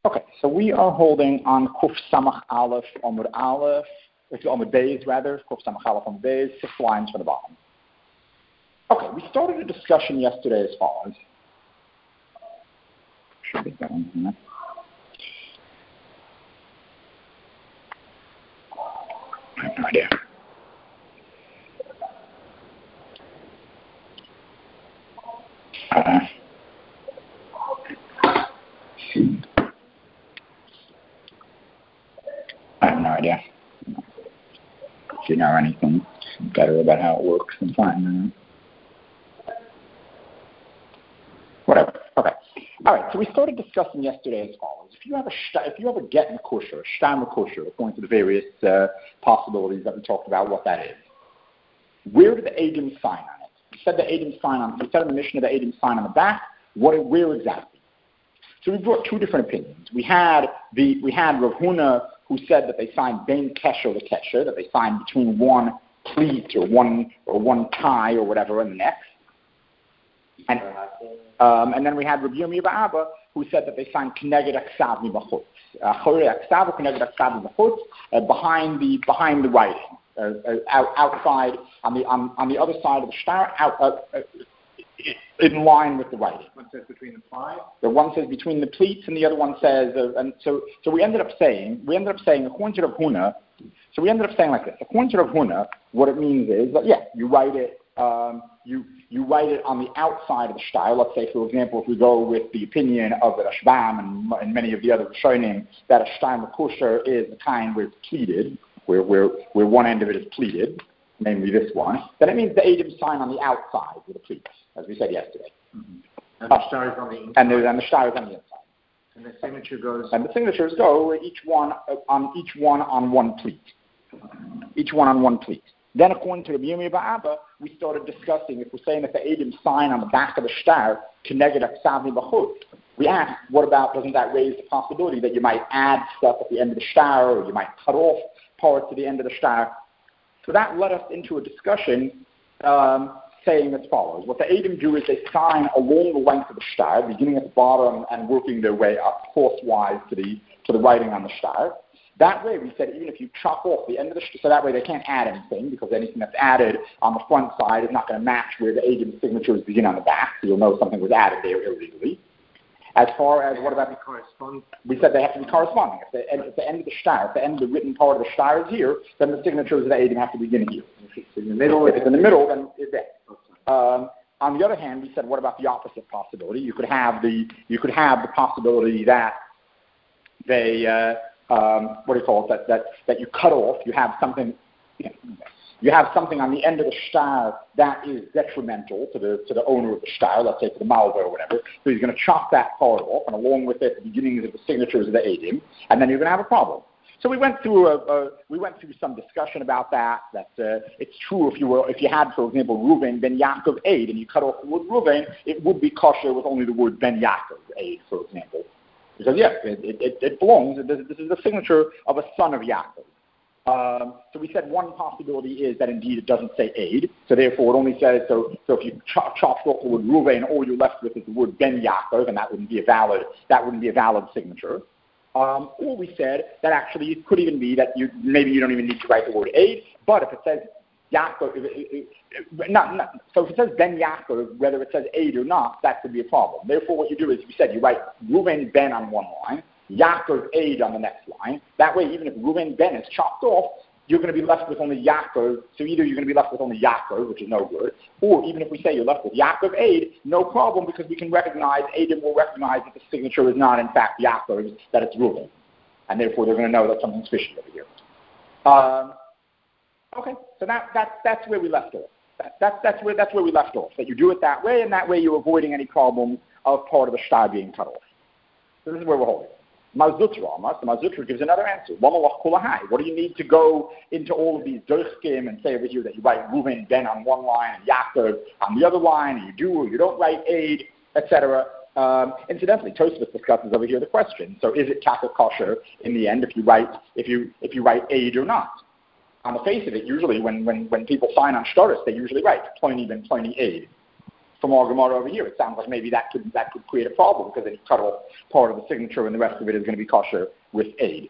Okay, so we are holding on Kuf Samach Aleph Amud Aleph, Amud Beis rather, Kuf Samach Aleph Amud Beis, 6 lines from the bottom. Okay, we started a discussion yesterday as follows. Should be done here. I have no idea. I have no idea. If you know anything better about how it works, then fine. Whatever. Okay. All right. So we started discussing yesterday as follows: if you have a get mekusher, a shtar mekusher, according to the various possibilities that we talked about, what that is. Where do the Eidim sign on it? We said the Eidim sign on. We said in the Mishnah the Eidim sign on the back. Where exactly? So we brought two different opinions. We had Rav Huna, who said that they signed bein kesher to kesher, that they signed between one pleat or one tie or whatever in the neck. And then we had Rabbi Yirmiyah bar Abba, who said that they signed Keneged Aksav Mibachutz. Chorei Aksav or Keneged Aksav Mibachutz, behind the writing, outside on the other side of the shtar, in line with the writing. One says between the five. The one says between the pleats, and the other one says, and so we ended up saying according to Rav Huna. So we ended up saying like this: according to Rav Huna, what it means is that you write it. You write it on the outside of the shtar. Let's say, for example, if we go with the opinion of the Rashbam and many of the other Rishonim, that a shtar mekusher is the kind where it's pleated, where one end of it is pleated, namely this one, then it means the Eidim sign on the outside with the pleats, as we said yesterday. Mm-hmm. And the shtar is on the inside. And the shtar is on the inside. And the signature goes. And the signatures go each one on one pleat. Each one on one pleat. Then, according to Rabbi Yirmiyah bar Abba, we started discussing if we're saying that the Eidim sign on the back of the shtar, Keneged Aksav Mibachutz. We asked, what about, doesn't that raise the possibility that you might add stuff at the end of the shtar, or you might cut off parts at the end of the shtar? So that led us into a discussion saying as follows: what the Eidim do is they sign along the length of the shtar, beginning at the bottom and working their way up crosswise to the writing on the shtar. That way, we said, even if you chop off the end of the shtar, so that way they can't add anything, because anything that's added on the front side is not going to match where the Eidim signatures begin on the back, so you'll know something was added there illegally. As far as what about the corresponding? We said they have to be corresponding. If the end of the shtar, if the end of the written part of the shtar is here, then the signatures of the Eidim have to begin here. If it's in the middle, then it's there. On the other hand, we said, what about the opposite possibility? You could have the possibility that they that you cut off. You have something. You have something on the end of the shtar that is detrimental to the owner of the shtar, let's say to the malva or whatever. So he's going to chop that part off, and along with it, the beginnings of the signatures of the Eidim, and then you're going to have a problem. So we went through some discussion about that. That it's true if you had, for example, Reuven ben Yaakov Eid, and you cut off the word Reuven, it would be kosher with only the word ben Yaakov Eid, for example, because it belongs. This is the signature of a son of Yaakov. So we said one possibility is that indeed it doesn't say Eid, so therefore it only says so if you chopped off the word Reuven, all you're left with is the word ben Yaakov, and that wouldn't be a valid signature. Or we said that actually it could even be that maybe you don't even need to write the word Eid, but if it says Yaakov, so if it says Ben Yaakov, whether it says Eid or not, that could be a problem. Therefore, what you do is, we said you write Reuven Ben on one line, Yaakov Eid on the next line. That way, even if Reuven Ben is chopped off, you're going to be left with only Yaakov. So either you're going to be left with only Yaakov, which is no good, or even if we say you're left with Yaakov Eid, no problem, because we can recognize, Eidim will recognize that the signature is not in fact Yaakov's, that it's Reuven, and therefore they're going to know that something's fishy over here. Okay, so that's where we left off. That's where we left off. That you do it that way, and that way you're avoiding any problem of part of the shtar being cut off. So this is where we're holding. Mazutra gives another answer. What do you need to go into all of these durchkim and say over here that you write Reuven Ben on one line and Yaakov on the other line, and you do or you don't write Eid, etc. Incidentally, Tosfos discusses over here the question. So is it kafir kosher in the end if you write Eid or not? On the face of it, usually when people sign on shtaris, they usually write Pliny ben Pliny Eid. from our Gemara over here. It sounds like maybe that could create a problem because then you cut off part of the signature and the rest of it is going to be kosher with aid.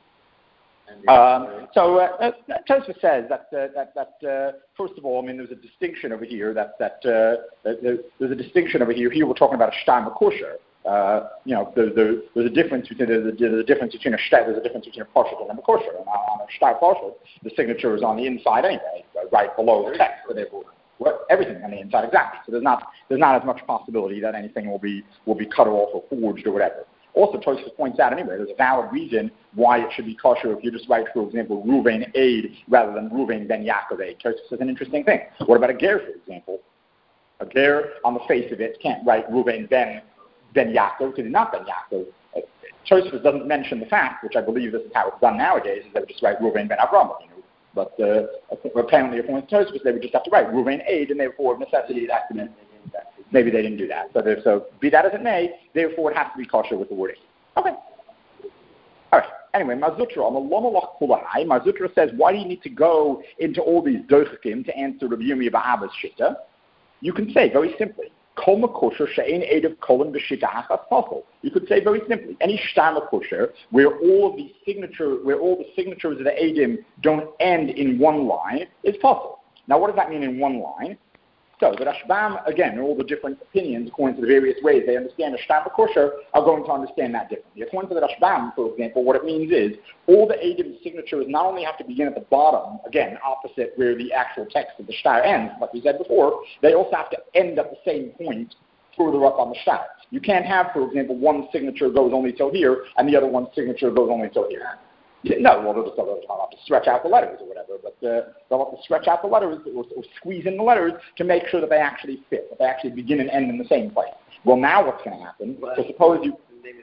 Tosfos says that first of all, I mean, there's a distinction over here there's a distinction over here. Here we're talking about a shtar kosher. There's a difference between a shtar, there's a difference between a partial and a kosher. And on a shtar partial, the signature is on the inside anyway, right below the text. So therefore, everything on the inside exactly. So there's not as much possibility that anything will be cut off or forged or whatever. Also, Tosfos points out anyway, there's a valid reason why it should be kosher if you just write, for example, Ruvain Aid rather than Ruvain Ben Yaakov Aid. Tosfos says an interesting thing. What about a ger, for example? A ger, on the face of it, can't write Ruvain Ben Yaakov because he's not Ben Yaakov. Tosfos doesn't mention the fact, which I believe this is how it's done nowadays, is they would just write Ruvain Ben Avram. But apparently, according to Tosfos, they would just have to write Ruvain Aid, and therefore, of necessity, it has to be. Maybe they didn't do that. So be that as it may, therefore it has to be kosher with the word aid. Okay. All right. Anyway, Mazutra, on the Lomalach Kulahai, Mazutra says, why do you need to go into all these doichakim to answer Rabbi Yirmiyah Ba'aba's shitta? You can say very simply, Kol Makosher she'ein edav kolim b'shita achas pasol. You could say very simply, any shtar makosher where all the signatures of the edim don't end in one line is pasol. Now, what does that mean in one line? So the Rashbam, again, all the different opinions according to the various ways they understand a shtar kosher are going to understand that differently. According to the Rashbam, for example, what it means is all the Edim signatures not only have to begin at the bottom, again, opposite where the actual text of the shtar ends, like we said before, they also have to end at the same point further up on the shtar. You can't have, for example, one signature goes only till here and the other one's signature goes only till here. No, well, they'll have to stretch out the letters or whatever, but they'll have to stretch out the letters or squeeze in the letters to make sure that they actually fit, that they actually begin and end in the same place. Well, now what's going to happen? So suppose you...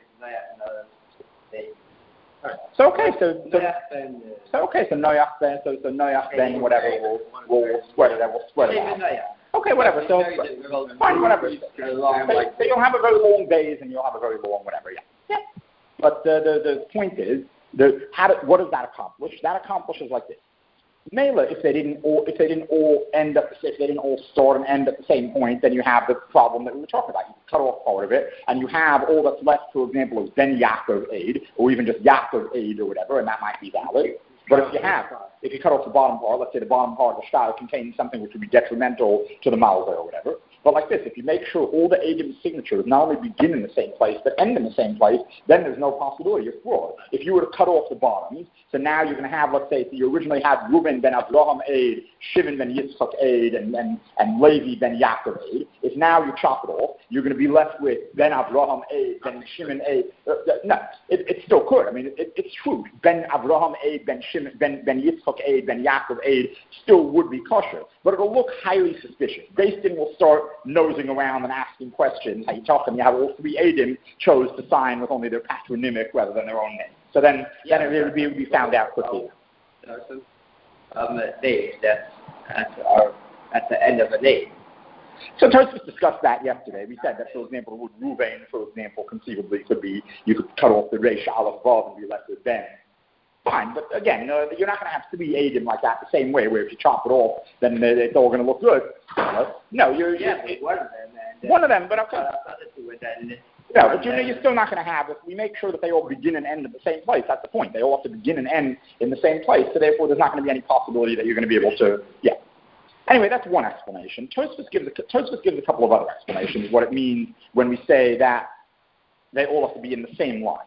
So Noach Ben, so Noach Ben, whatever, we'll spread it out. Okay, whatever. So fine, whatever. So you'll have a very long days and you'll have a very long whatever. Yeah. But the point is, what does that accomplish? That accomplishes like this. Mela, if they didn't all start and end at the same point, then you have the problem that we were talking about. You cut off part of it, and you have all that's left, for example, is Ben Yaakov Aid, or even just Yaakov Aid or whatever, and that might be valid. But if you cut off the bottom part, let's say the bottom part of the shtar contains something which would be detrimental to the malveh or whatever. But like this, if you make sure all the Edim signatures not only begin in the same place, but end in the same place, then there's no possibility of fraud. If you were to cut off the bottoms, so now you're going to have, let's say, so you originally had Reuben ben Avraham Aid, Shimon ben Yitzchak Aid, and Levi ben Yaakov Aid. If now you chop it off, you're going to be left with Ben Avraham Aid, Ben Shimon Aid. No, it still could. I mean, it's true. Ben Avraham Aid, Ben Shimon, Ben Yitzchak Aid, Ben Yaakov Aid still would be kosher, but it'll look highly suspicious. Beis Din will start nosing around and asking questions. How you talk them? You have all three Edim chose to sign with only their patronymic rather than their own name. So then it would be found out quickly. There are some days that at the end of a day. So Tosfos discussed that yesterday. We said that, for example, with Ruvain, for example, conceivably you could cut off the Reish Aleph Vav and be left with Ben. Fine, but again, you're not going to have three Edim like that the same way, where if you chop it off, then it's all going to look good. No, one of them, but okay. No, but you're still not going to have, if we make sure that they all begin and end at the same place, that's the point. They all have to begin and end in the same place, so therefore there's not going to be any possibility that you're going to be able to, Anyway, that's one explanation. Tosfos gives a couple of other explanations, what it means when we say that they all have to be in the same line.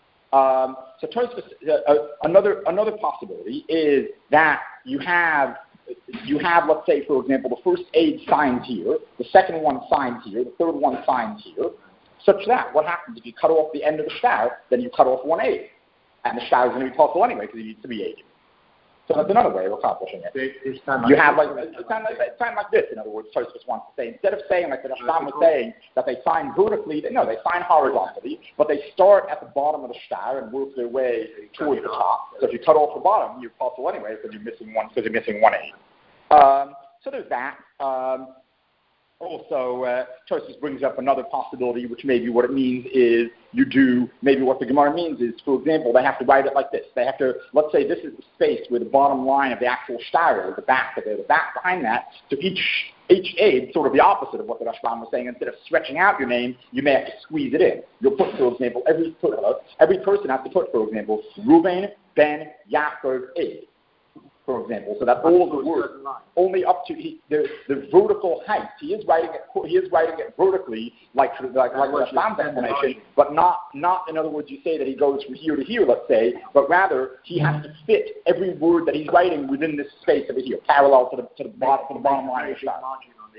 So Tosfos, another possibility is that you have, let's say, for example, the first aid signs here, the second one signs here, the third one signs here, such that what happens if you cut off the end of the shtar, then you cut off one aid, and the shtar is going to be possible anyway because it needs to be aided. So that's another way of accomplishing it. You have it's kind of like this. In other words, Tosfos wants to say, instead of saying like the Rashbam was saying that they sign vertically, they sign horizontally, but they start at the bottom of the shtar and work their way towards the top. So if you cut off the bottom, you're possible anyway because you're missing one aid. So there's that. Also, Tosfos brings up another possibility, which maybe what it means is you do, maybe what the Gemara means is, for example, they have to write it like this. They have to, let's say this is the space where the bottom line of the actual shtar is, the back behind that. So each aid, sort of the opposite of what the Rashbam was saying, instead of stretching out your name, you may have to squeeze it in. You'll put, for example, every person has to put, for example, Reuven, Ben, Yaakov, Aid, for example, so that all of the words, only up to the vertical height. He is writing it vertically, like Rashbam's explanation, but not in other words, you say that he goes from here to here, let's say, but rather he has to fit every word that he's writing within this space over here, parallel to the bottom line of the shot.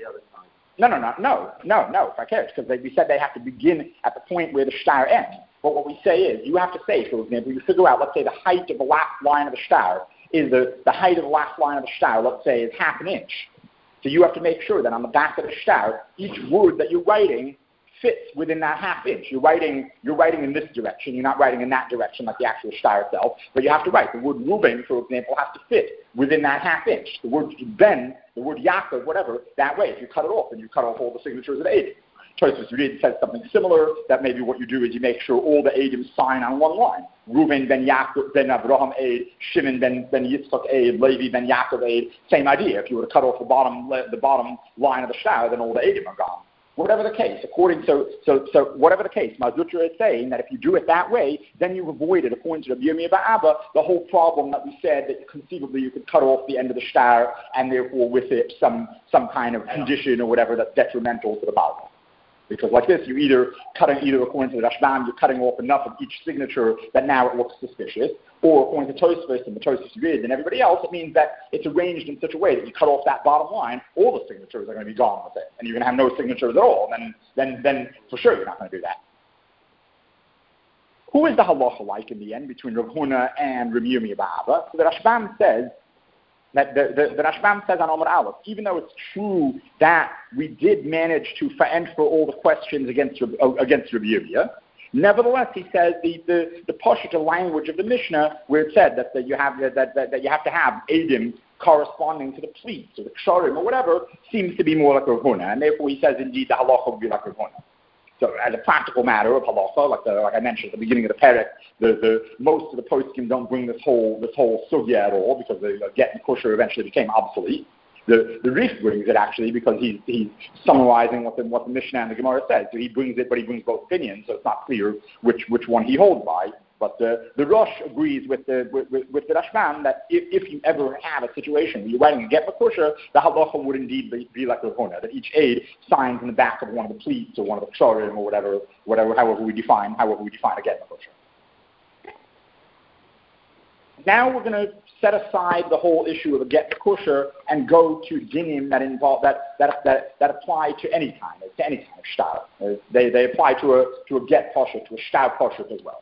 No, if I care, because we said they have to begin at the point where the shtar ends. But what we say is, you have to say, for example, you figure out, let's say the height of the last line of the shtar is the height of the last line of the shtar, let's say, is half an inch. So you have to make sure that on the back of the shtar, each word that you're writing fits within that half inch. You're writing in this direction. You're not writing in that direction like the actual shtar itself. But you have to write. The word Reuben, for example, has to fit within that half inch. The word Ben, the word Yaakov, whatever, that way. If you cut it off, then you cut off all the signatures of the Eidim. Tosfos Yurid says something similar, that maybe what you do is you make sure all the Eidim sign on one line. Reuven ben Yaakov ben Abraham Eid, Shimon ben Yitzchak Eid, Levi ben Yaakov Eid. Same idea. If you were to cut off the bottom line of the shtar, then all the Eidim are gone. Whatever the case, whatever the case, Mazutra is saying that if you do it that way, then you've avoided, according to the Yirmiyah Ba'aba, the whole problem that we said that conceivably you could cut off the end of the shtar and therefore with it some kind of condition or whatever that's detrimental to the Bible. Because like this, either according to the Rashbam, you're cutting off enough of each signature that now it looks suspicious, or according to Tosfos and the Tosfos Yurid and everybody else, it means that it's arranged in such a way that you cut off that bottom line, all the signatures are going to be gone with it, and you're going to have no signatures at all. Then for sure you're not going to do that. Who is the halacha like in the end between Rav Huna and Rav Yirmiyah Ba'aba? So the Rashbam says that the Rashbam says on Amar Aleph, even though it's true that we did manage to answer all the questions against Rav Yirmiyah, nevertheless, he says the Pashut language of the Mishnah, where it said that you have to have Eidim corresponding to the pleats or the ksharim or whatever, seems to be more like Rav Huna, and therefore he says indeed the halacha would be like Rav Huna. So as a practical matter of halacha, like I mentioned at the beginning of the perek, the most of the poskim don't bring this whole sugya at all, because the get kosher eventually became obsolete. The Rif brings it actually because he's summarizing what the Mishnah and the Gemara says. So he brings it, but he brings both opinions, so it's not clear which one he holds by. But the Rosh agrees with the Rashbam that if you ever have a situation where you're writing a get kosher, the halacha would indeed be like Rav Huna, that each aid signs in the back of one of the pleats or one of the ksharim or whatever, however we define a get kosher. Now we're going to set aside the whole issue of a get kosher and go to dinim that involve that apply to any kind of shtar. They apply to a get kosher, to a shtar kosher as well.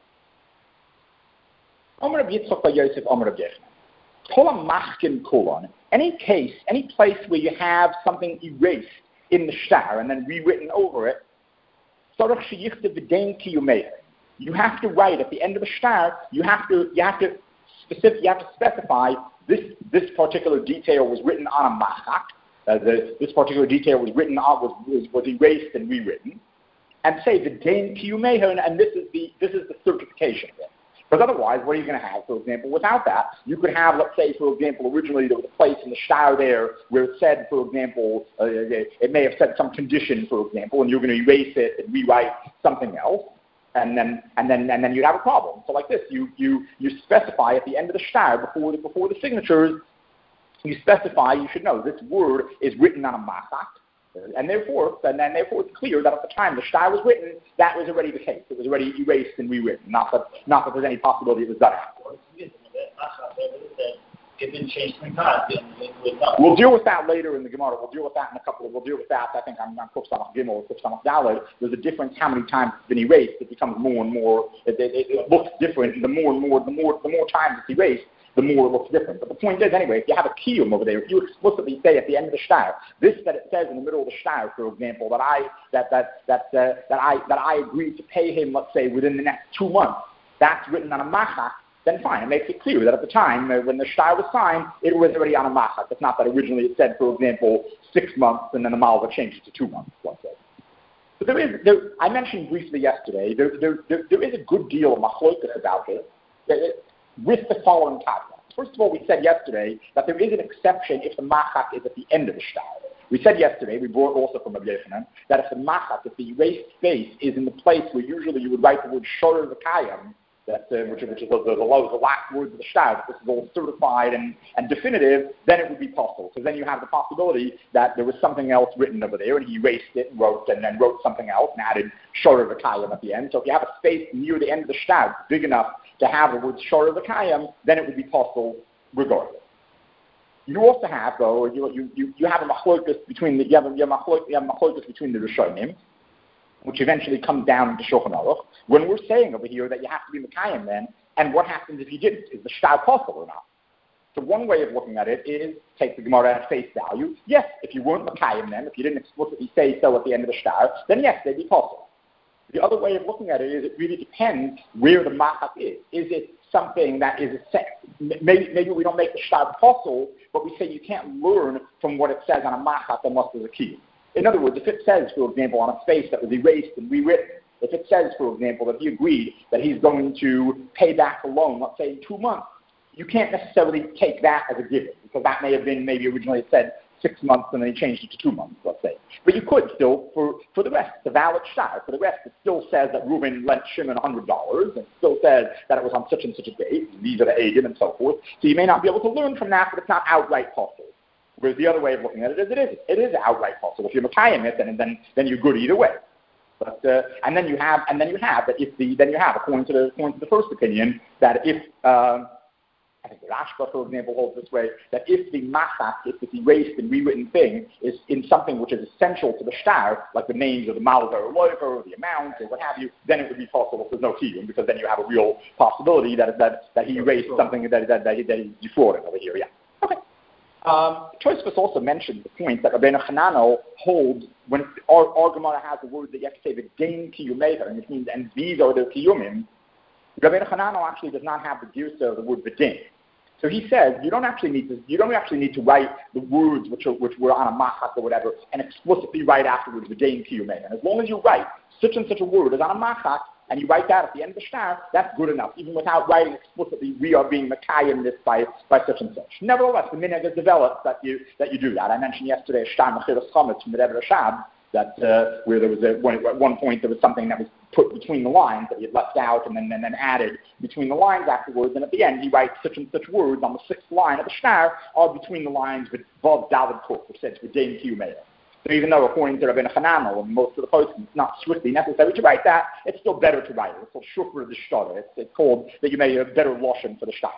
Omer Reb Yitzchak bar Yosef, Omer Reb Yechon. Kol machkin kolon. Any place where you have something erased in the shtar and then rewritten over it, sorach sheyichtav v'dein kiyumei. You have to write at the end of the shtar. You have to specify this particular detail was written on a machak. This particular detail was written on was erased and rewritten, and say the dein kiyumei, and this is the certification of it. Because otherwise, what are you going to have, for example, without that? You could have, let's say, for example, originally there was a place in the shtar there where it said, for example, it may have said some condition, for example, and you're going to erase it and rewrite something else, and then you'd have a problem. So like this, you specify at the end of the shtar, before the signatures, you specify, you should know, this word is written on a machak. And therefore it's clear that at the time the shtar was written, that was already the case. It was already erased and rewritten. Not that there's any possibility it was done afterwards. We'll deal with that later in the Gemara. We'll deal with that I think on Kuf Samach Gimel or Kuf Samach Daled. There's a difference how many times it's been erased. It becomes more and more. It looks different. The more times it's erased, the more it looks different. But the point is, anyway, if you have a kiyum over there, if you explicitly say at the end of the shtar, this that it says in the middle of the shtar, for example, that I agreed to pay him, let's say, within the next 2 months, that's written on a machak, then fine. It makes it clear that at the time when the shtar was signed, it was already on a machak. It's not that originally it said, for example, 6 months, and then the Malva changed it to 2 months, let's say. But I mentioned briefly yesterday, there is a good deal of machlokas about it with the following caveats. First of all, we said yesterday that there is an exception if the machak is at the end of the shtar. We said yesterday, we brought also from Rabbi Yochanan, that if the machak, if the erased space is in the place where usually you would write the word shorer v'kayim, which is the last words of the shtar, this is all certified and definitive, then it would be possible. Because then you have the possibility that there was something else written over there, and he erased it and then wrote something else and added shorer v'kayim at the end. So if you have a space near the end of the shtar big enough to have the word shorer v'kayim, then it would be possible regardless. You also have, though, you have a machlokas between the machlokas between the Rishonim, which eventually comes down into Shulchan Aruch, when we're saying over here that you have to be Mekayim then, and what happens if you didn't? Is the shtar possible or not? So one way of looking at it is take the Gemara at face value. Yes, if you weren't Mekayim then, if you didn't explicitly say so at the end of the shtar, then yes, they'd be possible. The other way of looking at it is it really depends where the machak is. Is it something that is maybe we don't make the shtar possible, but we say you can't learn from what it says on a machak unless there's a key. In other words, if it says, for example, on a space that was erased and rewritten, if it says, for example, that he agreed that he's going to pay back the loan, let's say in 2 months, you can't necessarily take that as a given, because that may have been maybe originally it said 6 months and then he changed it to 2 months, let's say. But you could still, for the rest, the valid shtar, for the rest, it still says that Reuben lent Shimon $100, and it still says that it was on such and such a date, and these are the agent and so forth. So you may not be able to learn from that, but it's not outright possible. Whereas the other way of looking at it is it is outright possible. If you're Mekayim it, then you're good either way. But and then you have that according to the first opinion that if I think the Rashba, for example, holds this way, that if the machak, if this erased and rewritten thing is in something which is essential to the shtar, like the names of the malver or loiver or the amount or what have you, then it would be possible if there's no kiyum, because then you have a real possibility that he erased something that he defrauded over here. Yeah. Okay. Tosfos also mentioned the point that Rabbeinu Hananel holds when our Gemara has the word that you have to say the dain kiyumeter, and it means and these are the kiyumim. Rabbeinu Hananel actually does not have the girsa of the word v'dain. So he says you don't actually need to write the words which were on a machak or whatever and explicitly write afterwards v'dain kiyumeter. As long as you write such and such a word as on a machak and you write that at the end of the shtar, that's good enough, even without writing explicitly, we are being Mekayim this by such and such. Nevertheless, the minhag has developed that you do that. I mentioned yesterday a shtar mechiras chametz from the Rebbe Rashab, that where there was at one point there was something that was put between the lines that he had left out and then added between the lines afterwards, and at the end he writes such and such words on the 6th line of the shtar are between the lines with vav david kuf, which says v'dain kiyumeter. So even though according to Rabbeinu Hananel and most of the posts it's not strictly necessary to write that, it's still better to write it. It's called shukr of the shtar. It's called that you may have a better lashon for the shtar.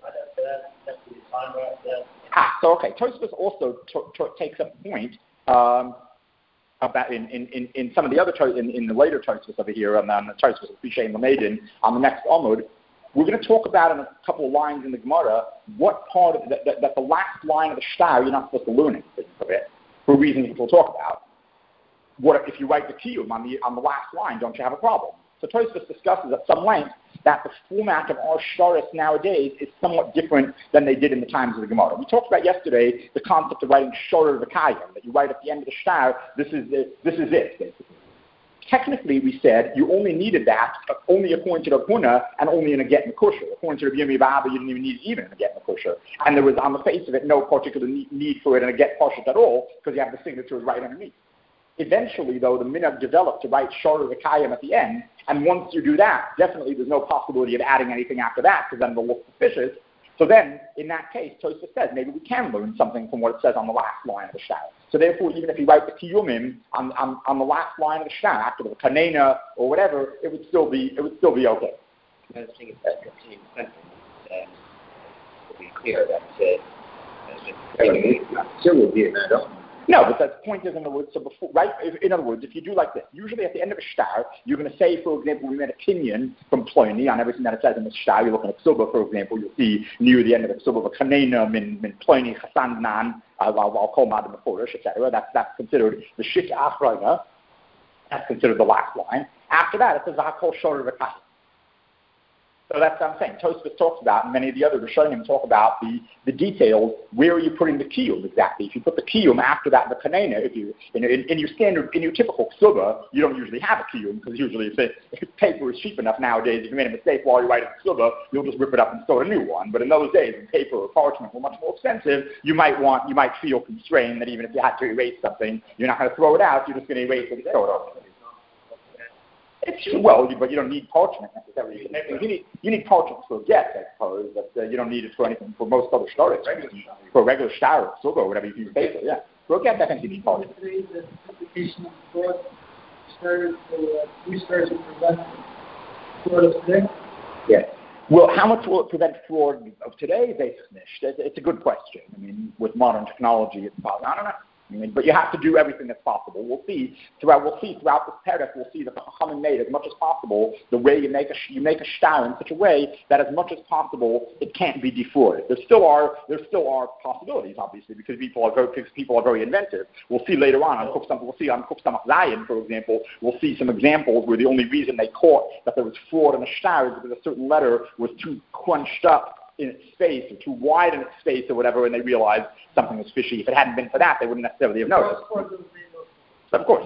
So okay, Tosfos also takes up the point about in some of the other in the later Tosfos over here on the Tosfos of Pishay and Lamadin on the next Amud. We're going to talk about in a couple of lines in the Gemara what part of that the last line of the shtar you're not supposed to learn anything of it. For reasons which we'll talk about. What if you write the kiyum on the last line? Don't you have a problem? So Tosfos discusses at some length that the format of our shtaris nowadays is somewhat different than they did in the times of the Gemara. We talked about yesterday the concept of writing shorer v'kayim, that you write at the end of the shtar, this is it, basically. Technically, we said you only needed that only according to the Huna and only in a get Mekusher. According to the Yemi Baba, you didn't even need it even in a get Mekusher. And there was, on the face of it, no particular need for it in a get Pashut at all, because you have the signatures right underneath. Eventually, though, the minhag developed to write Shorer V'Kayim at the end, and once you do that, definitely there's no possibility of adding anything after that, because then they'll look suspicious. So then, in that case, Tosfos says maybe we can learn something from what it says on the last line of the shtar. So therefore, even if you write the kiyumim on the last line of the shtar, after the kanena or whatever, it would still be okay. I think it's that continuing sentence to be clear that still will be in that up. No, but the point is, in other words, so before, right? In other words, if you do like this, usually at the end of a shtar, you're going to say, for example, we made a kinyan from Pliny on everything that it says in the shtar. You look at a ksuba, for example, you'll see near the end of the ksuba, a kanena min Pliny chasan nan, I'll call madam meforish, etc. That's considered the shit achrayna. That's considered the last line. After that, it says hakol shorer v'kayim. So that's what I'm saying. Tosfos talks about, and many of the other Rishonim talk about the details. Where are you putting the kiyum exactly? If you put the kiyum after that, the kanena, if you in your typical ksuba, you don't usually have a kiyum because usually if paper is cheap enough nowadays, if you made a mistake while you're writing the ksuba, you'll just rip it up and start a new one. But in those days, when paper or parchment were much more expensive, you might feel constrained that even if you had to erase something, you're not going to throw it out. You're just going to erase it and throw it over. It's true, but you don't need parchment necessarily. You need parchment for a get, I suppose, but you don't need it for anything for most other stories. For a regular star or whatever you use paper, yeah. For a get, I think you need parchment. The application of fraud started to prevent fraud of today? Yes. Well, how much will it prevent fraud of today? It's a good question. I mean, with modern technology, it's possible. I don't know. But you have to do everything that's possible. We'll see throughout this paragraph. We'll see that the Chachamim made as much as possible the way you make a shtar in such a way that as much as possible it can't be defrauded. There still are possibilities, obviously, because people are very inventive. We'll see later on Kuf Samach Zayin, for example. We'll see some examples where the only reason they caught that there was fraud in a shtar is because a certain letter was too crunched up in its space or too wide in its space or whatever, and they realized something was fishy. If it hadn't been for that, they wouldn't necessarily have noticed. Of course.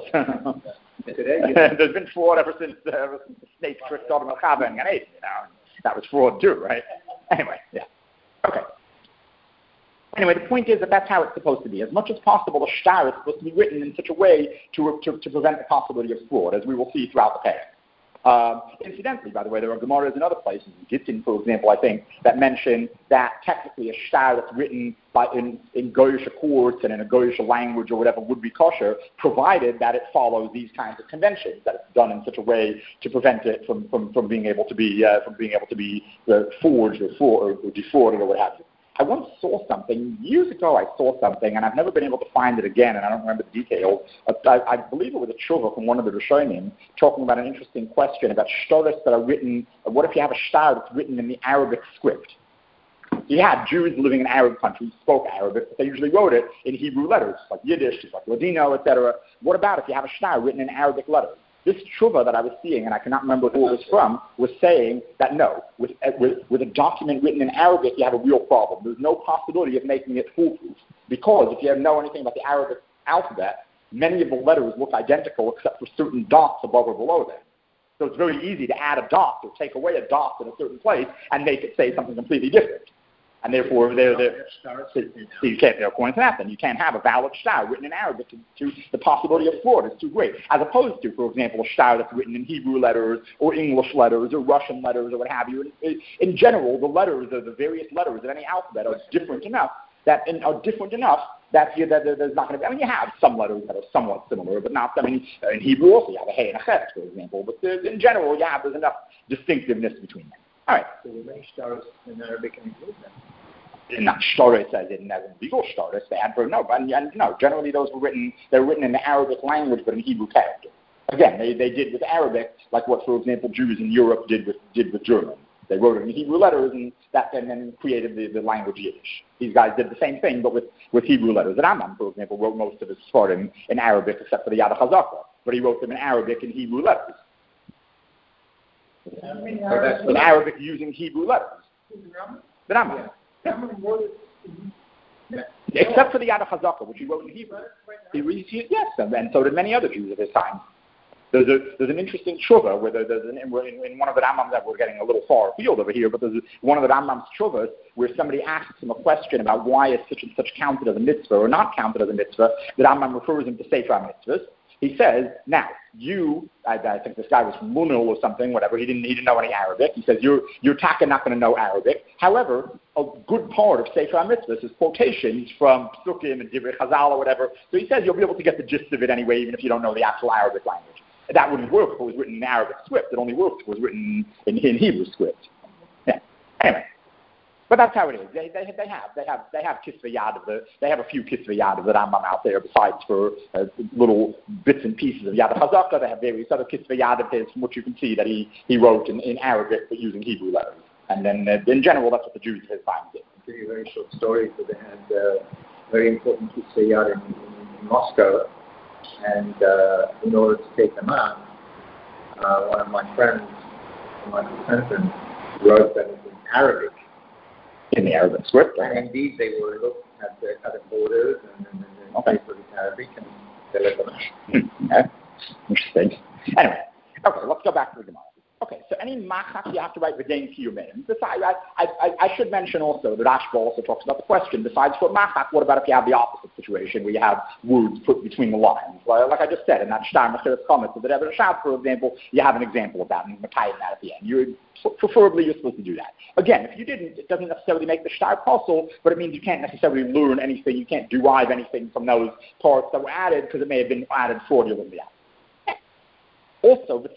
There's been fraud ever since the snake tricked Adam and Chava and Gan Eden, That was fraud too, right? Anyway, yeah. Okay. Anyway, the point is that that's how it's supposed to be. As much as possible, the shtar is supposed to be written in such a way to prevent the possibility of fraud, as we will see throughout the past. Incidentally, by the way, there are Gemaras in other places, Gittin, for example, I think, that mention that technically a shtar that's written in Goyish accords and in a Goyish language or whatever would be kosher, provided that it follows these kinds of conventions, that it's done in such a way to prevent it from being able to be forged or defrauded or what have you. I once saw something, years ago I saw something, and I've never been able to find it again, and I don't remember the details. I believe it was a tshuva from one of the Rishonim, talking about an interesting question about shtaros that are written. What if you have a shtar that's written in the Arabic script? You had Jews living in Arab countries, spoke Arabic, but they usually wrote it in Hebrew letters, like Yiddish, like Ladino, etc. What about if you have a shtar written in Arabic letters? This tshuva that I was seeing, and I cannot remember who it was from, was saying that no, with a document written in Arabic, you have a real problem. There's no possibility of making it foolproof. Because if you know anything about the Arabic alphabet, many of the letters look identical except for certain dots above or below them. So it's very easy to add a dot or take away a dot in a certain place and make it say something completely different. And therefore, you can't, according to that, then you can't have a valid shtar written in Arabic to the possibility of fraud is too great. As opposed to, for example, a shtar that's written in Hebrew letters or English letters or Russian letters or what have you. In general, the letters, the various letters of any alphabet are different enough that there's not going to be. I mean, you have some letters that are somewhat similar, but not. I mean, in Hebrew also you have a hey and a chet, for example. But in general, there's enough distinctiveness between them. All right. So the many stars in Arabic and Hebrew then? Not shtaros as in legal shtaros. They had no. Generally, those were written. They're written in the Arabic language, but in Hebrew character. Again, they did with Arabic, like what, for example, Jews in Europe did with German. They wrote it in Hebrew letters, and then created the language Yiddish. These guys did the same thing, but with Hebrew letters. And Rambam, for example, wrote most of his Sfarim in Arabic, except for the Yad HaChazaka, but he wrote them in Arabic and Hebrew letters. In Arabic using Hebrew letters. The Rambam. Yeah. Except for the Yad HaChazaka, which he wrote in Hebrew. Yes, and so did many other Jews of his time. There's an interesting tshuva where in one of the Rambams, that we're getting a little far afield over here, but there's one of the Rambam's tshuvas where somebody asks him a question about why is such and such counted as a mitzvah or not counted as a mitzvah. The Rambam refers him to Sefer HaMitzvahs. He says, now, I think this guy was from Munil or something, whatever, he didn't know any Arabic. He says, you're taka not going to know Arabic. However, a good part of Sefer HaMitzvahs is quotations from Psukim and Divrei Chazal or whatever. So he says you'll be able to get the gist of it anyway, even if you don't know the actual Arabic language. That wouldn't work if it was written in Arabic script. It only worked if it was written in Hebrew script. Yeah. Anyway. But that's how it is. They have kisvei yad they have a few kisvei yad of the Rambam out there besides for little bits and pieces of Yad HaChazaka. They have various other kisvei yad of his from which you can see that he wrote in Arabic but using Hebrew letters. And then in general, that's what the Jews of his time did. I'll give you a very short story. So they had very important kisvei yad in Moscow, and in order to take them out, one of my friends, Michael Fenton, wrote them in Arabic. In the Arabic script. And indeed, they were looking at the borders and they put it in Arabic and they let them out. Okay. Interesting. Anyway, okay, let's go back to the Gemara. Okay, so any machach you have to write v'dein kiyumin. Besides, I should mention also that Rashba also talks about the question, besides for machach, what about if you have the opposite situation where you have words put between the lines? Well, like I just said, in that Shtar Maseres Chometz of the Rebbe Rashab, for example, you have an example of that, and Makai that at the end. Preferably, you're supposed to do that. Again, if you didn't, it doesn't necessarily make the Shtar possible, but it means you can't necessarily learn anything, you can't derive anything from those parts that were added, because it may have been added fraudulently. Also,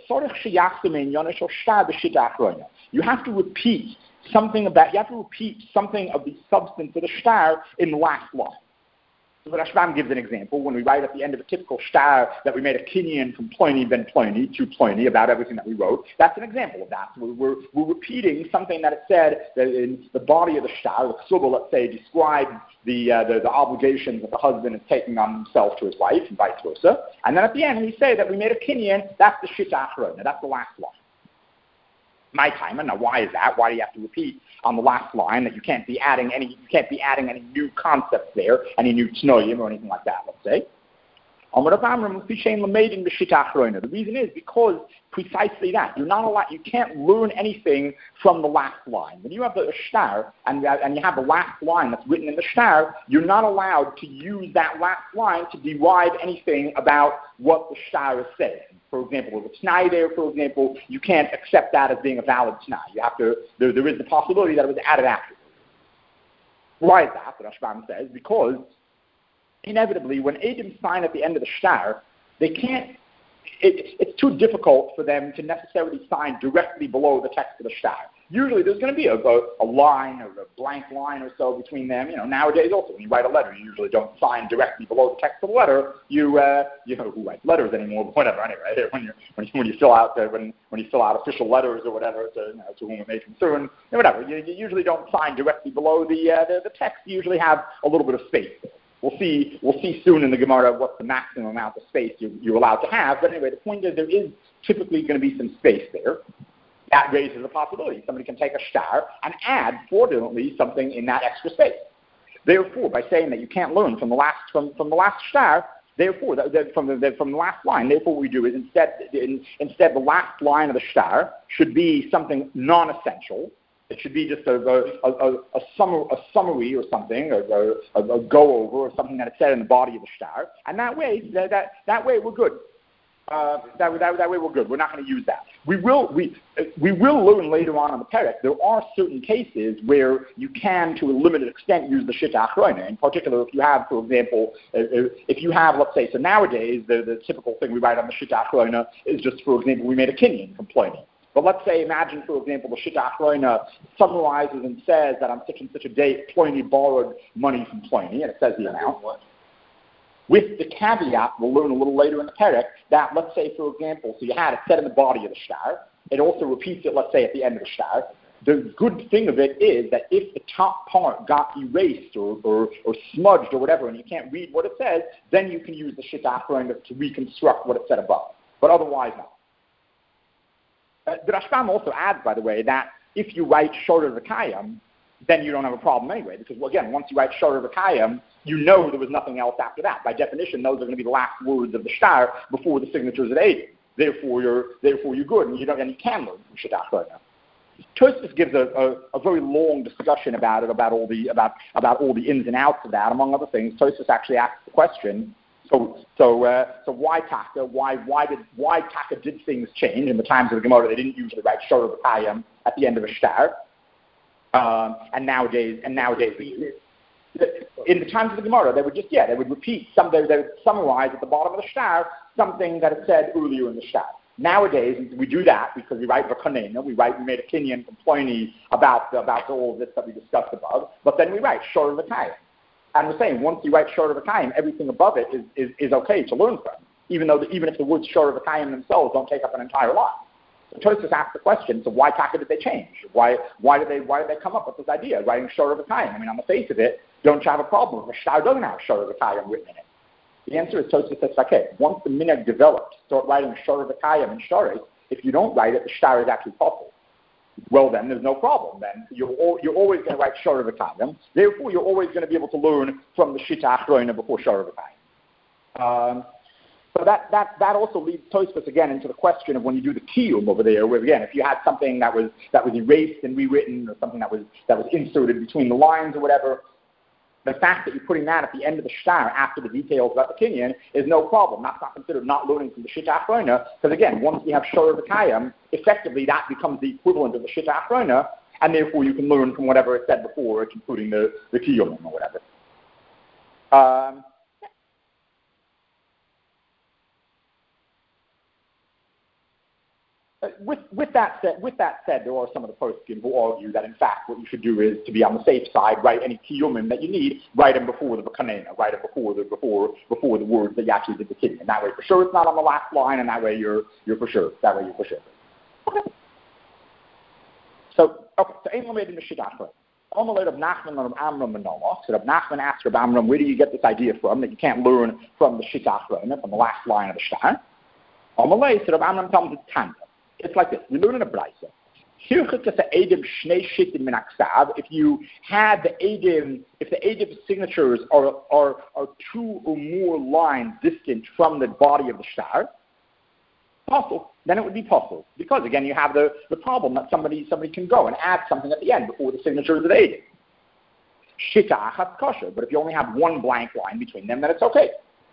you have to repeat something of the substance of the shtar in the last line. So the Rashbam gives an example when we write at the end of a typical shtar that we made a kinyan from Pliny ben Pliny to Pliny about everything that we wrote. That's an example of that. So we're repeating something that it said that in the body of the shtar, the ksubah, let's say, described the obligations that the husband is taking on himself to his wife and vice versa. And then at the end we say that we made a kinyan, that's the shita achrona, that's the last line. My time, and now why is that? Why do you have to repeat on the last line that you can't be adding any new concepts there, any new tnoyim or anything like that, let's say? The reason is because precisely that. You can't learn anything from the last line. When you have the shtar and you have the last line that's written in the shtar, you're not allowed to use that last line to derive anything about what the shtar is saying. For example, with a t'nai there, for example, you can't accept that as being a valid t'nai. You have to. There is the possibility that it was added afterwards. Why is that? The Rashbam says because inevitably, when Eidim sign at the end of the shtar, they can't. It's too difficult for them to necessarily sign directly below the text of the shtar. Usually, there's going to be a line or a blank line or so between them. Nowadays also, when you write a letter, you usually don't sign directly below the text of the letter. You know who writes letters anymore, but whatever. Anyway, when you fill out official letters or whatever to whom it may concern, whatever, you usually don't sign directly below the text. You usually have a little bit of space there. We'll see soon in the Gemara what's the maximum amount of space you're allowed to have. But anyway, the point is there is typically going to be some space there. That raises a possibility. Somebody can take a shtar and add fraudulently something in that extra space. Therefore, by saying that you can't learn from the last shtar, therefore from the last line, therefore what we do is instead the last line of the shtar should be something non-essential. It should be just a summary or something, or a go-over or something that is said in the body of the shtar. And that way we're good. That way we're good. We're not going to use that. We will learn later on in the Perek. There are certain cases where you can, to a limited extent, use the shita achrona. In particular, if you have, for example, let's say, so nowadays the typical thing we write on the shita achrona is just, for example, we made a kinyan from Pliny. But let's say, imagine, for example, the shita achrona summarizes and says that on such and such a date, Pliny borrowed money from Pliny, and it says the amount. With the caveat, we'll learn a little later in the Perek, that let's say, for example, so you had it said in the body of the shtar, it also repeats it, let's say, at the end of the shtar. The good thing of it is that if the top part got erased or smudged or whatever, and you can't read what it says, then you can use the shita achrona to reconstruct what it said above. But otherwise, no. The Rashbam also adds, by the way, that if you write Shorer V'Kayim, then you don't have a problem anyway, because, well, again, once you write Shorer V'Kayim, you know there was nothing else after that. By definition, those are going to be the last words of the shtar before the signatures at Eidim. Therefore, you're good, and you can learn from Shita Achrona. Tosfos gives a very long discussion about it, about all the ins and outs of that. Among other things, Tosfos actually asks the question. So why Taka? Why Taka did things change in the times of the Gemara? They didn't usually write Shorer V'Kayim at the end of a shtar, and nowadays we do. In the times of the Gemara, they would repeat they would summarize at the bottom of the shtar something that it said earlier in the shtar. Nowadays, we do that because we write V'Kanena, we made a kinyan from Pliny about all of this that we discussed above, but then we write Shorer V'Kayim. And we're saying once you write Shorer V'Kayim, everything above it is okay to learn from, even if the words Shorer V'Kayim themselves don't take up an entire line. So Tosfos asked the question: so why Taka did they change? Why did they come up with this idea of writing Shorer V'Kayim? I mean, on the face of it, don't you have a problem if a shtar doesn't have Shorer V'Kayim written in it? The answer is Tosfos says, okay, once the minhag develops, start writing Shorer V'Kayim and Shores. If you don't write it, the shtar is actually possible. well then there's no problem. Then you're always going to write Shor V'Kayim. Therefore, you're always going to be able to learn from the Shita Achroina before Shor V'Kayim. So that also leads Tosfos again into the question of when you do the kiyum over there, where again, if you had something that was erased and rewritten, or something that was inserted between the lines or whatever, the fact that you're putting that at the end of the shtar after the details about the kinyan is no problem. That's not considered not learning from the Shita Achroina, because again, once we have Shor V'Kayim, effectively that becomes the equivalent of the Shita Achroina, and therefore you can learn from whatever it said before, including the kiyum or whatever. With that said, there are some of the poskim who argue that in fact what you should do is, to be on the safe side, write any kiyumim that you need, write them before the v'kanena, write them before the words that you actually did the kinyan. And that way, for sure, it's not on the last line, and that way you're for sure. Okay. So Ein Lamed in the Shita Achroina. Amalei Reb Nachman and Reb Amram and Noach. So Reb Nachman asked Reb Amram, where do you get this idea from that you can't learn from the Shita Achroina, from the last line of the shtar? Amalei, so Reb Amram tells us Tanya. It's like this. We learn in a brayso. If you had the edim, if the edim signatures are 2 or more lines distant from the body of the shtar, possible, then it would be possible. Because again, you have the problem that somebody can go and add something at the end before the signatures of the edim. Shita achat kosher, but if you only have one blank line between them, then it's okay.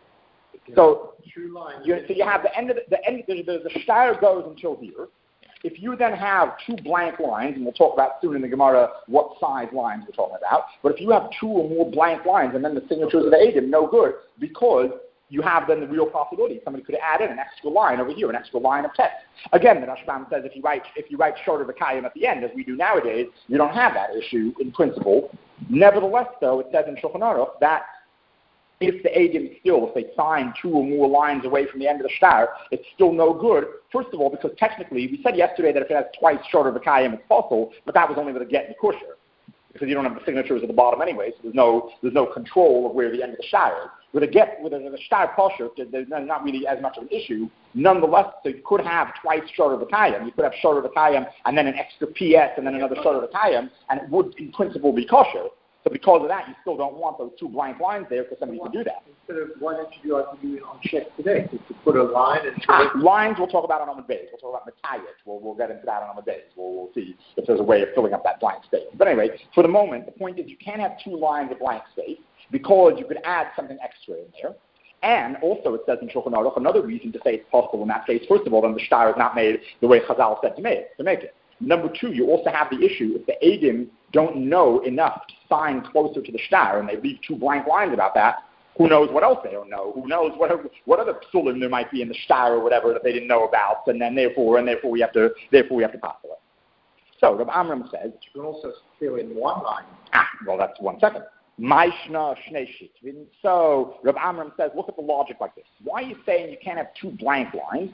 So you have the end of the shtar goes until here. If you then have 2 blank lines, and we'll talk about soon in the Gemara what size lines we're talking about, but if you have 2 or more blank lines and then the signatures of the Eidim, no good, because you have then the real possibility. Somebody could add in an extra line over here, an extra line of text. Again, the Rashbam says if you write Shor V'Kayim at the end, as we do nowadays, you don't have that issue in principle. Nevertheless, though, it says in Shulchan Aruch that if the Eidim still, if they sign 2 or more lines away from the end of the shtar, it's still no good. First of all, because technically, we said yesterday that if it has twice Shor V'Kayim, it's possible, but that was only with a get and kosher, because you don't have the signatures at the bottom anyway, so there's no control of where the end of the shtar is. With a shtar kosher, there's not really as much of an issue. Nonetheless, so you could have twice Shor V'Kayim. You could have Shor V'Kayim and then an extra PS and then another Shor V'Kayim, and it would in principle be kosher. So because of that, you still don't want those 2 blank lines there because somebody can do that. Instead of, why don't you do like you do on check today? To put a line and... Lines we'll talk about on the base. We'll talk about Matayat. We'll get into that on the base. We'll see if there's a way of filling up that blank space. But anyway, for the moment, the point is you can't have 2 lines of blank space because you could add something extra in there. And also it says in Shulchan Aruch, another reason to say it's possible in that case, first of all, then the shtar is not made the way Chazal said to make it. Number 2, you also have the issue if the Eidim don't know enough to sign closer to the shtar and they leave 2 blank lines about that, who knows what else they don't know? Who knows what other psulim there might be in the shtar or whatever that they didn't know about, and then therefore we have to pass it. So Rav Amram says you can also fill in 1 line. Well, that's 1 second. Maishna Shnei Shitvin. So Rav Amram says, look at the logic like this. Why are you saying you can't have 2 blank lines?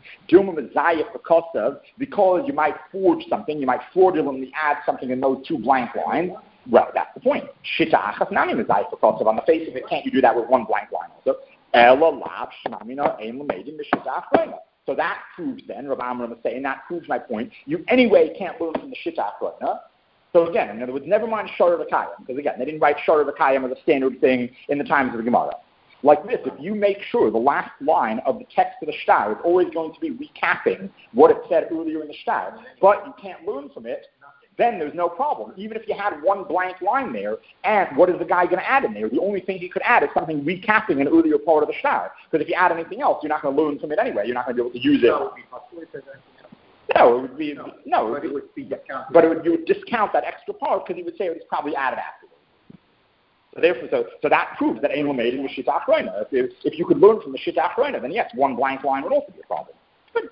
Because you might forge something, you might fraudulently add something in those 2 blank lines. Well, that's the point. Shita achas nami mezayif b'kosav. On the face of it, can't you do that with 1 blank line also? Ela lav shmamina ein l'meidim b'shita achroina. So that proves then, Rav Amram is saying, that proves my point. You anyway can't learn from the Shita Achroina. So again, in other words, never mind Shor V'Kayim, because again, they didn't write Shor V'Kayim as a standard thing in the times of the Gemara. Like this, if you make sure the last line of the text of the shtar is always going to be recapping what it said earlier in the shtar, but you can't learn from it, then there's no problem. Even if you had 1 blank line there, and what is the guy going to add in there? The only thing he could add is something recapping an earlier part of the shtar. Because if you add anything else, you're not going to learn from it anyway. You're not going to be able to use it. No, it would be but you would discount that extra part because you would say it was probably added afterwards. So that proves that Ein Lamed was Shita Achroina. If you could learn from the Shita Achroina, then yes, 1 blank line would also be a problem. Good.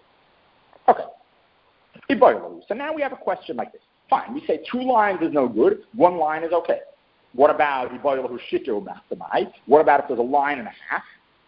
Okay. So now we have a question like this. Fine, we say 2 lines is no good, 1 line is okay. What about Ibaylahu Shito Machtamai? What about if there's a line and a half?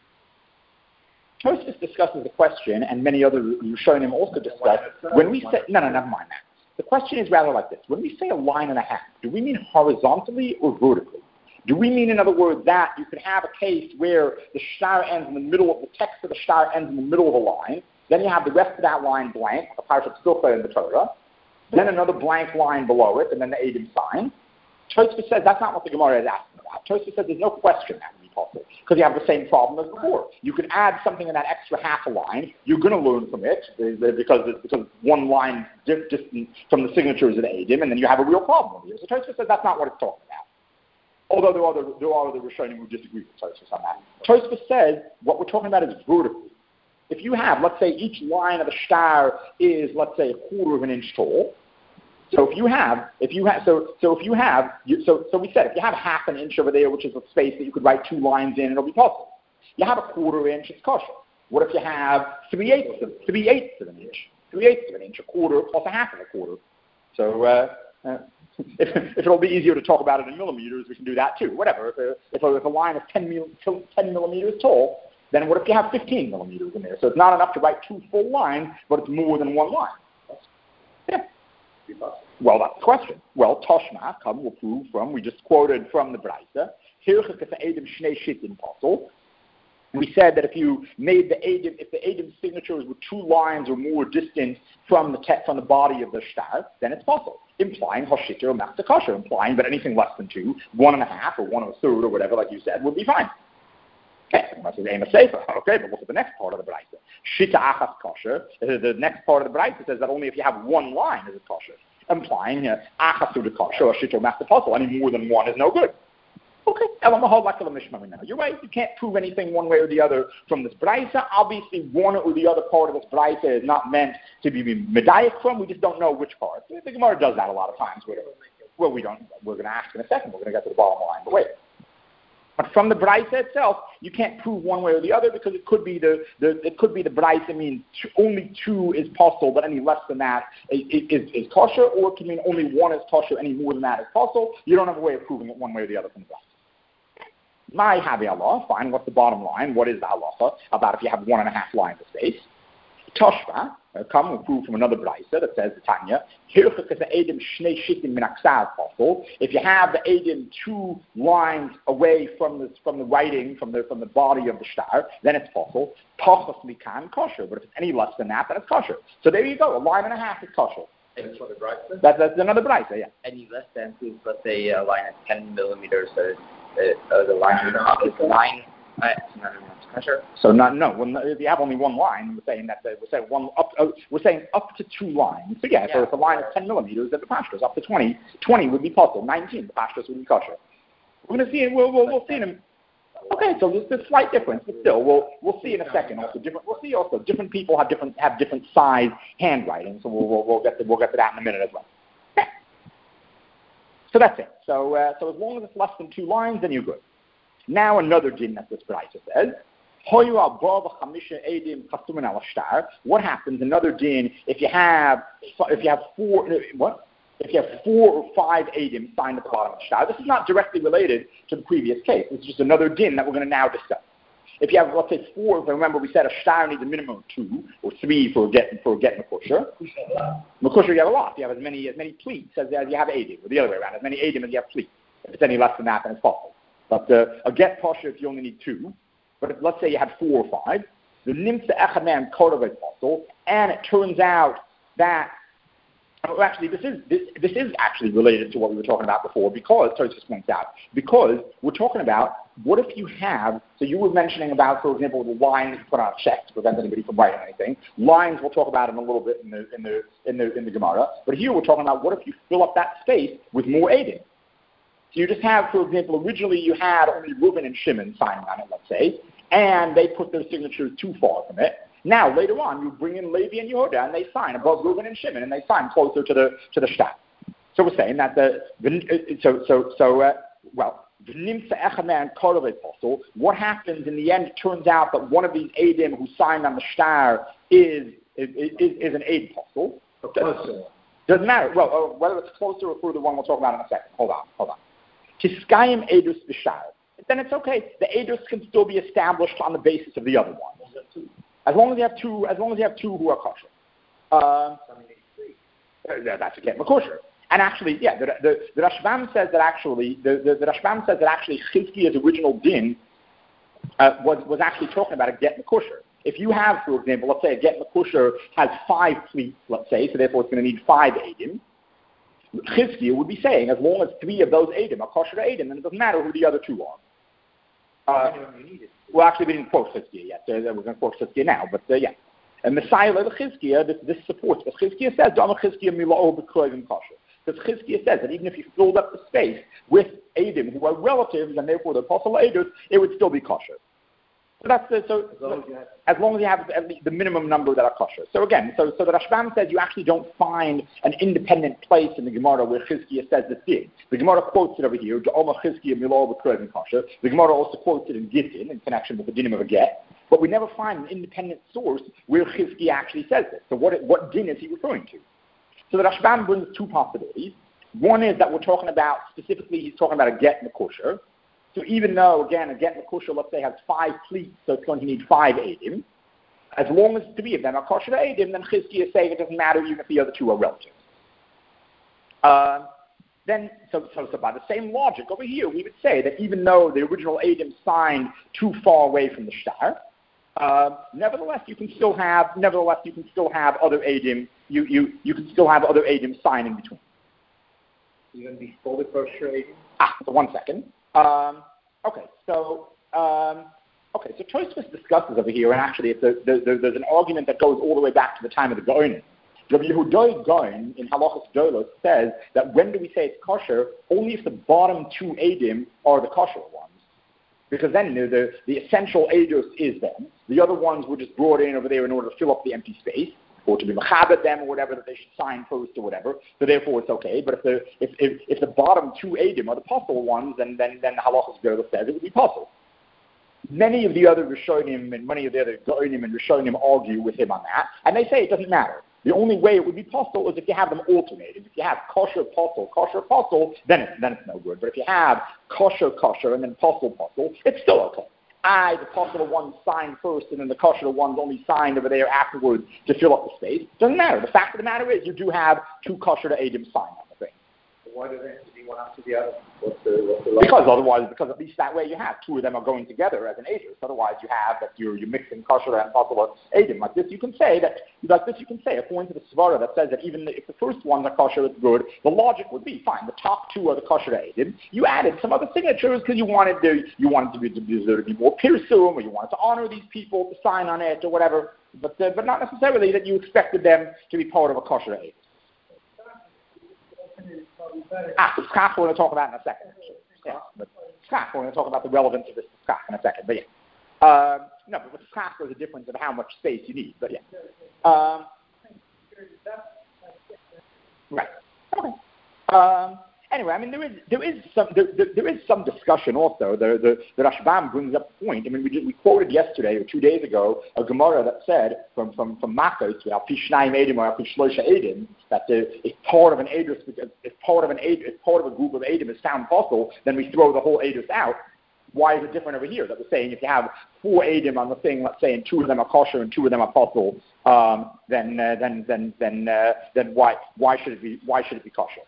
Tosfos discusses the question, and many other Rishonim also discuss, when we say, no, never mind that. The question is rather like this. When we say a line and a half, do we mean horizontally or vertically? Do we mean, in other words, that you could have a case where the shtar ends in the middle of the text of the shtar ends in the middle of a line, then you have the rest of that line blank, the Parashat Silcha in the Torah, then another blank line below it, and then the Eidim sign. Tosfos says that's not what the Gemara is asking about. Tosfos says there's no question that would be possible because you have the same problem as before. You could add something in that extra half a line. You're going to learn from it because one line distant from the signatures of the Eidim, and then you have a real problem here. So Tosfos says that's not what it's talking about. Although there are other Rishonim who disagree with Tosfos on that. Tosfos says what we're talking about is vertically. If you have, let's say, each line of the star is, let's say, a quarter of an inch tall. So we said if you have half an inch over there, which is a space that you could write two lines in, it'll be possible. You have a quarter inch, it's kosher. What if you have 3/8 of an inch, a quarter plus a half of a quarter? So if it'll be easier to talk about it in millimeters, we can do that too. Whatever. If a line is 10 millimeters tall, then what if you have 15 millimeters in there? So it's not enough to write two full lines, but it's more than one line. Yeah. Well, that's the question. Well, Toshma, we'll prove from, we just quoted from the Braisa, we said that if you made the Eidim signatures with two lines or more distant from the body of the shtar, then it's possible. Implying Hoshita or Machta Kosher, implying that anything less than 2, 1.5 or 1/3 or whatever, like you said, would be fine. Okay, that's the aim of Sefer. Okay, but look at the next part of the Braisa. Shita Achas Kosher. The next part of the Braisa says that only if you have one line is it kosher, implying Achas to the Kosher or Shita or Machta Kosher. Any more than one is no good. Okay, you're right. You can't prove anything one way or the other from this Braisa. Obviously, one or the other part of this Braisa is not meant to be medayik from. We just don't know which part. The Gemara does that a lot of times. Well, we don't. We're going to ask in a second. We're going to get to the bottom line. But wait. But from the Braisa itself, you can't prove one way or the other because it could be the Braisa means only 2 is possible, but any less than that is kosher, or it can mean only 1 is kosher, any more than that is possible. You don't have a way of proving it one way or the other from the Braisa. My Havi Allah, fine, what's the bottom line? What is the halacha about if you have 1.5 lines of space? Toshva, we'll prove from another Braisa that says the Tanya, if you have the Eidim 2 lines away from the writing, from the body of the shtar, then it's possible. Tochas mikan kosher, but if it's any less than that, then it's kosher. So there you go, 1.5 lines is kosher. That's another Braisa, yeah. Any less than 2, let's say a line is 10 millimeters, the line is opposite line. So if you have only one line, we're saying up to 2 lines. So so if a line is 10 millimeters, then the pashtus up to 20 would be possible. 19, the pashtus would be kosher. We're going to see. We'll see in a. Okay, so there's a slight difference, but still, we'll see in a second. We'll see also different people have different size handwriting. So we'll get to that in a minute as well. Okay. So that's it. So as long as it's less than 2 lines, then you're good. Now another din that this Braisa says. What happens? Another din if you have 4 or 5 Eidim signed at the bottom of the shtar. This is not directly related to the previous case. It's just another din that we're going to now discuss. If you have, let's say, 4, if I remember, we said a shtar needs a minimum of 2 or 3 for getting Mekusher. Mekusher, you have a lot. You have as many pleats as you have Eidim, or the other way around. As many Eidim as you have pleats. If it's any less than that, then it's possible. But a get Posher, if you only need 2. But if, let's say you had 4 or 5, the Nimtza Echaman Kodavet Posel, and it turns out that this is actually related to what we were talking about before, because Tosfos points out, because we're talking about what if you have, so you were mentioning about, for example, the line that you put on a check to prevent anybody from writing anything. Lines we'll talk about in a little bit in the Gemara, but here we're talking about what if you fill up that space with more Eidim. So you just have, for example, originally you had only Reuben and Shimon signing on it, let's say, and they put their signatures too far from it. Now, later on, you bring in Levi and Yehuda, and they sign above Reuben and Shimon, and they sign closer to the shtar. So we're saying that what happens in the end? It turns out that one of these Eidim who signed on the shtar is an Eid Posel. Doesn't matter. Well, whether it's closer or further, one we'll talk about in a second. Hold on. Tiskayim Eidus b'shar. Then it's okay. The Eidus can still be established on the basis of the other ones. As long as you have 2 who are kosher. That's again kosher. And actually, the Rashbam says that actually Chizkiya's original din was actually talking about a get kosher. If you have, for example, let's say a get Mekusher has 5 pleats, let's say, so therefore it's going to need 5 Eidim, Chizkiah would be saying, as long as 3 of those Eidim are kosher Eidim, then it doesn't matter who the other 2 are. Well, actually, we didn't quote Chizkiah yet. We're going to quote Chizkiah now, but yeah. And Messiah the Chizkiah, this supports what Chizkiah says, Dama Chizkiah mila'o b'kroivim kosher. Because Chizkiah says that even if you filled up the space with Eidim who are relatives and therefore the apostle Eidos, it would still be kosher. So that's as long as you have at least the minimum number that are kosher. So again, so the Rashbam says you actually don't find an independent place in the Gemara where Chizkiah says this thing. The Gemara quotes it over here. The Gemara also quotes it in Gittin in connection with the dinim of a get. But we never find an independent source where Chizkiah actually says this. So what din is he referring to? So the Rashbam brings 2 possibilities. One is that we're talking about, specifically he's talking about a get Mekusher. So even though, again, a get Mekusher, let's say, has 5 pleats, so it's going to need 5 Eidim, as long as 3 of them are kosher Eidim, then Chizkiah is saying it doesn't matter even if the other 2 are relatives. So by the same logic, over here, we would say that even though the original Eidim signed too far away from the shtar, nevertheless you can still have other Eidim. You can still have other Eidim sign in between. Even before the kosher Eidim? So 1 second. So Tosfos discusses over here, and actually there's an argument that goes all the way back to the time of the Gaonim. Rabbi Yehuda Gaon in Halachos Dolos says that when do we say it's kosher? Only if the bottom 2 Eidim are the kosher ones. Because then the essential Eidos is them. The other ones were just brought in over there in order to fill up the empty space, or to be machabed them, or whatever, that they should sign first or whatever. So therefore it's okay. But if the bottom 2 Eidim are the possible ones, then Halachos Dolos says it would be possible. Many of the other Rishonim and many of the other Gaonim and Rishonim argue with him on that, and they say it doesn't matter. The only way it would be possible is if you have them alternated. If you have kosher, then it's no good. But if you have kosher, and then posel, it's still okay. The kosher ones signed first, and then the kosher ones only signed over there afterwards to fill up the space. Doesn't matter. The fact of the matter is you do have 2 kosher Eidim signed on the thing. Why do they have to be one after the other? Because at least that way you have 2 of them are going together as an Eidos. Otherwise you have that you're mixing kosher and possible Eidim. Like this you can say, according to the Svara that says that even if the first ones are kosher, it's good. The logic would be fine. The top 2 are the kosher Eidim. You added some other signatures because you wanted to be more pirsum, or you wanted to honor these people to sign on it or whatever. But not necessarily that you expected them to be part of a kosher Eidim. Skach we're going to talk about in a second. Yeah, but Skach we're going to talk about the relevance of this Skach in a second. But yeah, no, but with Skach there's a difference of how much space you need. But yeah, right. Okay. Anyway, I mean there is some discussion also. The Rashbam brings up a point. I mean we quoted yesterday or 2 days ago a Gemara that said from Makos to Al Pi Shnayim Eidim or Al Pi Shlosha Eidim that if part of an Eidos, if part of a group of Eidim is found possible, then we throw the whole Eidos out. Why is it different over here? That we're saying if you have 4 Eidim on the thing, let's say, and 2 of them are kosher and 2 of them are possible, then why should it be kosher?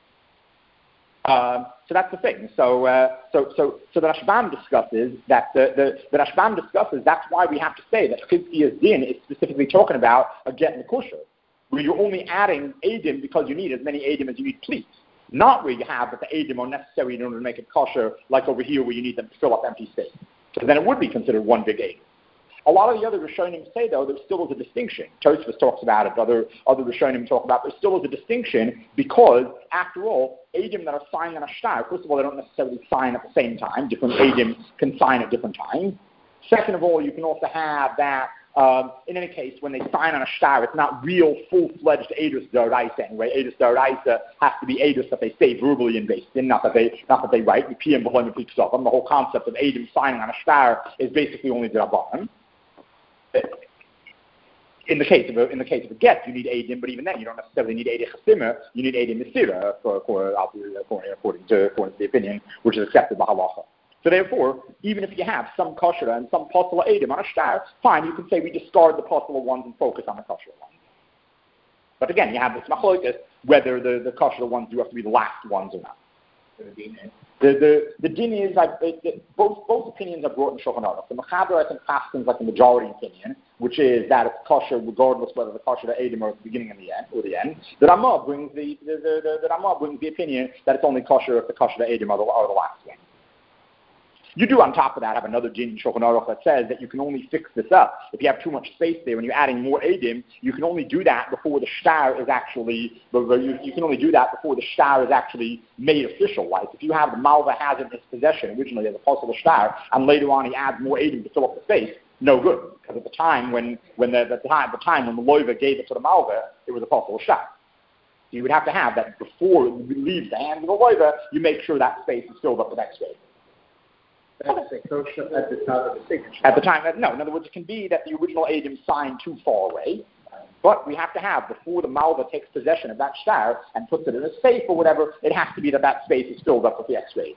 So that's the thing. So the Rashbam discusses that the Rashbam discusses that's why we have to say that Chizkiah's din is specifically talking about a get Mekusher, where you're only adding Eidim because you need as many Eidim as you need pleats, not where you have that the Eidim are necessary in order to make it kosher, like over here where you need them to fill up empty space. So then it would be considered one big Eidim. A lot of the other Rishonim say, though, there still is a distinction. Tosfos talks about it, other Rishonim talk about it. There still is a distinction because, after all, Eidim that are signed on a shtar, first of all, they don't necessarily sign at the same time. Different Eidim can sign at different times. Second of all, you can also have that, in any case, when they sign on a shtar, it's not real, full-fledged Eidos D'Oraisa anyway. Eidos D'Oraisa has to be Eidos that they say verbally and based in, not that they write. The whole concept of Eidim signing on a shtar is basically only D'Rabbanan. In the case of a get, you need Eidim, but even then, you don't necessarily need Eidim Chasima. You need Eidim Mesira, according to the opinion, which is accepted by Halacha. So therefore, even if you have some kosher and some possible Eidim on a shtar, fine, you can say we discard the possible ones and focus on the kosher ones. But again, you have this machlokas whether the kosher ones do have to be the last ones or not. The din is both opinions are brought in Shulchan Aruch. The Mechaber, I think, paskins like the majority opinion which is that it's kosher regardless whether the kosher to Edom or at the beginning and the end, the Ramah brings the opinion that it's only kosher if the kosher to Edom are the last one. You do, on top of that, have another din in Shulchan Aruch that says that you can only fix this up if you have too much space there. When you're adding more Edom, you can only do that before the shtar is actually. You can only do that before the shtar is actually made official. Like if you have the malva has in his possession originally as a possible shtar, and later on he adds more Edom to fill up the space, no good. Because at the time when the loiva gave it to the malva, it was a possible shtar. So you would have to have that before it leaves the hands of the loiva. You make sure that space is filled up with X-ray. That's kosher at the time of the signature. At the time, no. In other words, it can be that the original Edom signed too far away, but we have to have, before the malva takes possession of that shtar and puts it in a safe or whatever, it has to be that space is filled up with the X-ray.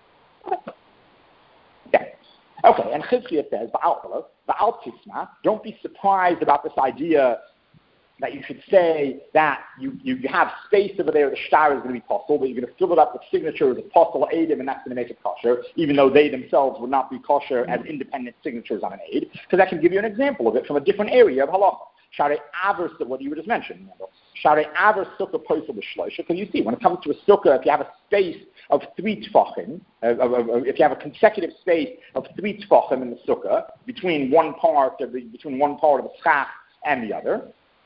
Okay. Okay, and Chizkiah says, Ba'al Tisma, don't be surprised about this idea that you should say that you have space over there, the shtar is going to be possible, but you're going to fill it up with signatures of possible Edom, and that's going to make it kosher, even though they themselves would not be kosher as independent signatures on an aid, because I can give you an example of it from a different area of halacha. Share Aver, what you were just mentioning, Share Aver Sukkah Posel B'Shloisha, because you see, when it comes to a sukkah, if you have a space of 3 tefachim, if you have a consecutive space of 3 tefachim in the sukkah, between one part of the schach and the other,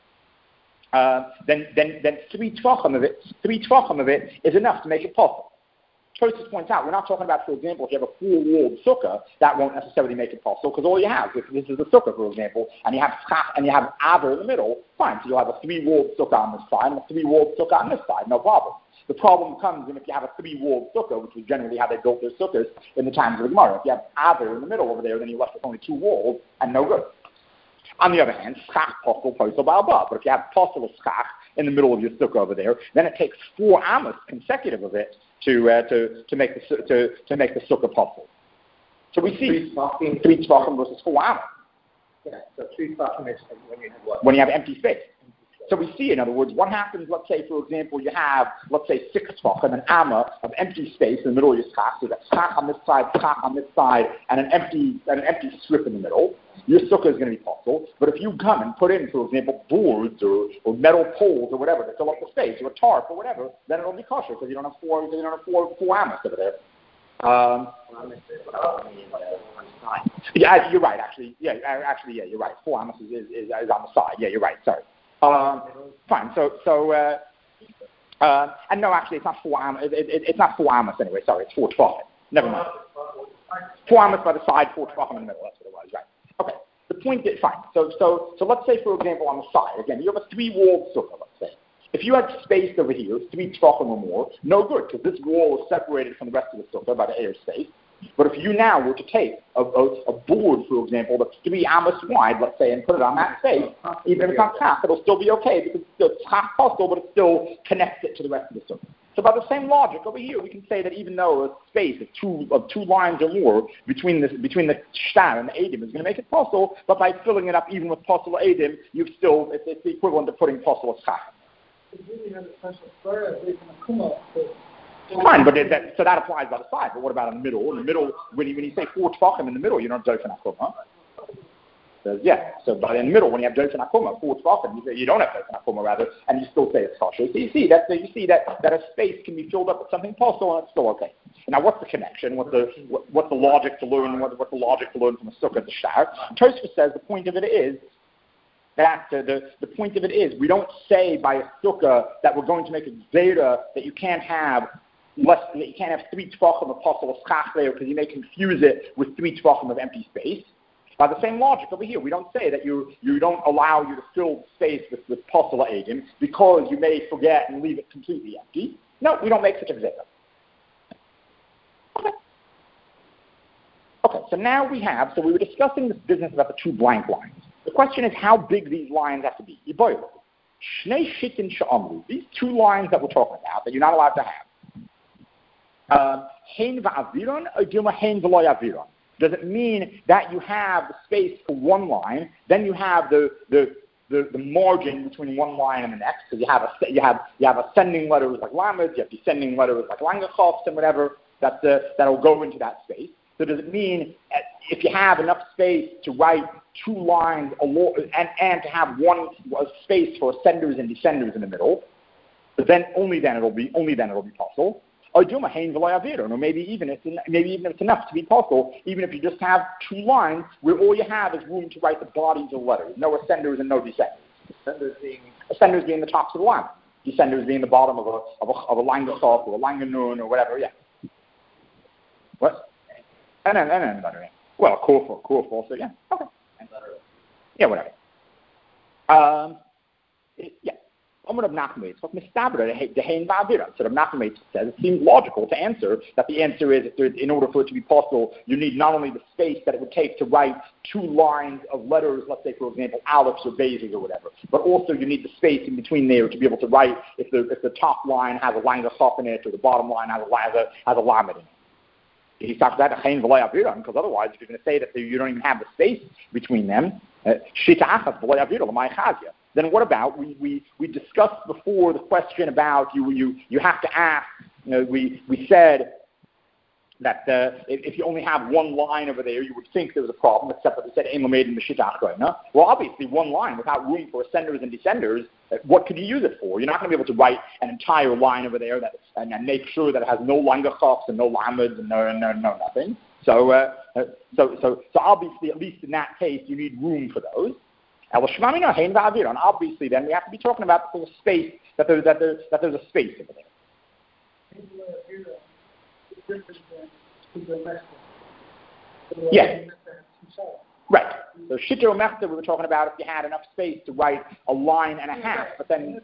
then 3 tvachim of it is enough to make it possible. Tosfos points out, we're not talking about, for example, if you have a 4-walled sukkah, that won't necessarily make it possible, because all you have, if this is a sukkah, for example, and you have schach and you have aver in the middle, fine, so you'll have a 3-walled sukkah on this side and a 3-walled sukkah on this side, no problem. The problem comes in if you have a 3-walled sukkah, which was generally how they built their sukkahs in the times of the Gemara. If you have aver in the middle over there, then you're left with only 2 walls, and no good. On the other hand, schach posel posel ba'alba. But if you have posel schach in the middle of your sukkah over there, then it takes 4 amos consecutive of it to make the sukkah posel. So we see 3 tvachim versus 4 amos. Yeah, so 3 tvachim is when you have what? When you have empty space. So we see, in other words, what happens, let's say, for example, you have, let's say, 6 tvachim, an amma of empty space in the middle of your schach, so that's schach on this side, schach on this side, and an empty strip in the middle. Your sukkah is going to be possible, but if you come and put in, for example, boards or metal poles or whatever to fill up the space, or a tarp or whatever, then it'll be kosher because you don't have 4 amos over there. Yeah, you're right. Actually, you're right. 4 amos is on the side. Yeah, you're right. Sorry. Fine. And no, actually, it's not 4 amos. It's not 4 amos anyway. Sorry, it's 4 tvachim. Never mind. 4 amos by the side, 4 tvachim in the middle. That's what it was. Right. Okay. The point is, fine. So let's say, for example, on the side, again, you have a 3-walled sukkah, let's say. If you had space over here, 3 tvachim or more, no good, because this wall is separated from the rest of the sukkah by the air space. But if you now were to take a board, for example, that's 3 amos wide, let's say, and put it on that space, even if it's not schach, it'll still be okay, because it's schach possible, but it still connects it to the rest of the sukkah. So by the same logic, over here, we can say that even though a space of 2 lines or more between the shtar and the Edom is going to make it possible, but by filling it up even with possible Edom, it's the equivalent of putting possible schach. Fine, but so that applies by the side. But what about in the middle? In the middle, when you say 4 tvachim in the middle, you don't have dofen akuma. So but in the middle, when you have dofen akuma, 4 tvachim, you don't have dofen akuma rather, and you still say it's kosher. So you see that a space can be filled up with something possible, and it's still okay. Now, what's the connection? What's the logic to learn? What's the logic to learn from a sukkah to shtar? Tosfos says the point of it is that the point of it is we don't say by a sukkah that we're going to make a zera that you can't have 3 tvachim of possible schach there because you may confuse it with 3 tvachim of empty space. By the same logic over here, we don't say that you don't allow you to fill space with possible Edom because you may forget and leave it completely empty. No, we don't make such a zera. Okay, so now we were discussing this business about the 2 blank lines. The question is how big these lines have to be. These 2 lines that we're talking about that you're not allowed to have. Does it mean that you have the space for 1 line, then you have the margin between 1 line and the next, because you have ascending letters like lamed, you have descending letters like langachofs and whatever that'll go into that space. So does it mean if you have enough space to write 2 lines and to have one space for ascenders and descenders in the middle, but then only then it'll be possible? Or maybe even if it's enough to be possible, even if you just have 2 lines where all you have is room to write the bodies of letters, no ascenders and no descenders. Ascenders being the tops of the line, descenders being the bottom of a language or a language nun or whatever. Yeah. What? And then lettering. Well, core also. Yeah. Okay. Yeah. Whatever. Yeah. So Rav Nachman says it seems logical to answer that the answer is that in order for it to be possible, you need not only the space that it would take to write 2 lines of letters, let's say for example aleph or bases or whatever, but also you need the space in between there to be able to write if the top line has a langa chaf in it or the bottom line has a lamed in it. He's talking about because otherwise, if you're going to say that you don't even have the space between them, then what about we discussed before the question about you have to ask. We said that if you only have 1 line over there, you would think there was a problem, except that we said Ein Lamed in the Shitach Goyna. Well, obviously 1 line without room for ascenders and descenders, what could you use it for? You're not going to be able to write an entire line over there and make sure that it has no langachos and no lameds and no nothing. So obviously, at least in that case, you need room for those. And obviously, then we have to be talking about the space that there's a space over there. Yeah. Right. So Shita or Mechta, we were talking about if you had enough space to write a line and a half, but then.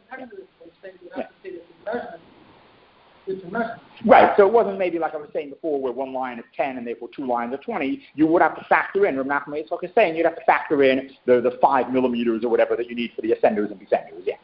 Right, so it wasn't maybe like I was saying before where 1 line is 10 and therefore 2 lines are 20. You would have to factor in, Rav Nachman Yitzchak is saying, you'd have to factor in the 5 millimeters or whatever that you need for the ascenders and descenders, yeah.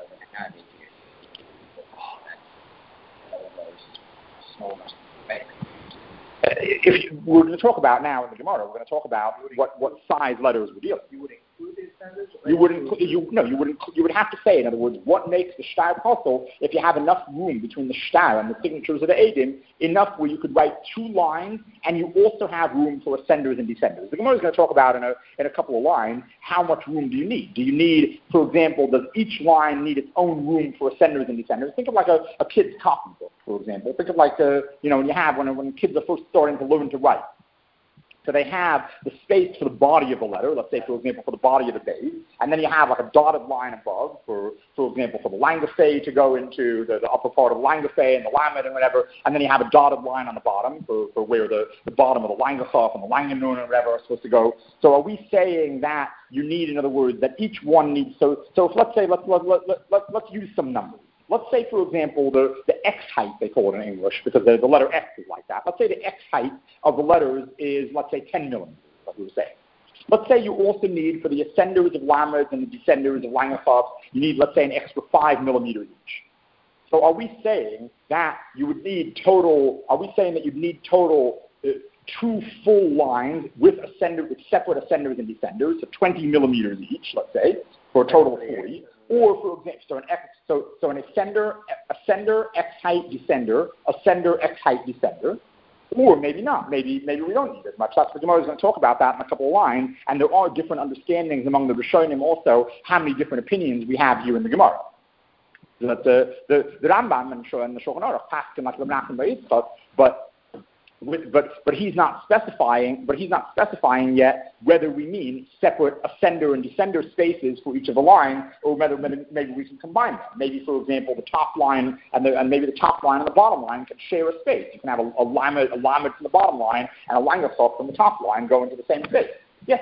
We're going to talk about now in the Gemara, we're going to talk about what size letters we're dealing with. You would include the ascenders? You would have to say, in other words, what makes the shtar possible if you have enough room between the shtar and the signatures of the edim, enough where you could write 2 lines and you also have room for ascenders and descenders. The Gemara is going to talk about in a couple of lines how much room do you need. Do you need, for example, does each line need its own room for ascenders and descenders? Think of like a kid's copybook, for example. Think of like when kids are first starting to learn to write. So they have the space for the body of the letter, let's say, for example, for the body of the base, and then you have like a dotted line above, for example, for the langafay to go into the upper part of the langafay and the lamed and whatever, and then you have a dotted line on the bottom for where the bottom of the langachaf and the langanun and whatever are supposed to go. So are we saying that you need, in other words, that each one needs, so let's say, let's use some numbers. Let's say, for example, the X height, they call it in English, because the letter X is like that. Let's say the X height of the letters is, let's say, 10 millimeters, like we were saying. Let's say you also need, for the ascenders of lameds and the descenders of langachafs, you need, let's say, an extra 5 millimeters each. So are we saying that you would need total, 2 full lines with separate ascenders and descenders, so 20 millimeters each, let's say, for a total of 40? Or, for example, so an ascender, X height, descender, ascender, X height, descender. Or maybe not. Maybe we don't need as much. That's what Gemara is going to talk about that in a couple of lines. And there are different understandings among the Rishonim also how many different opinions we have here in the Gemara. That the Rambam and the Shulchan Aruch passed him like Rav Nachman Yitzchak, but he's not specifying yet whether we mean separate ascender and descender spaces for each of the lines, or whether maybe we can combine them. Maybe, for example, the top line and maybe the top line and the bottom line can share a space. You can have a lamed from the bottom line and a langachaf from the top line go into the same space. Yes.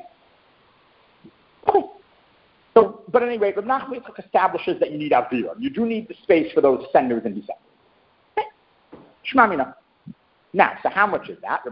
Okay. So, but anyway, Rav Nachman Yitzchak establishes that you need avira. You do need the space for those ascenders and descenders. Okay. Shema mina. Now, so how much is that?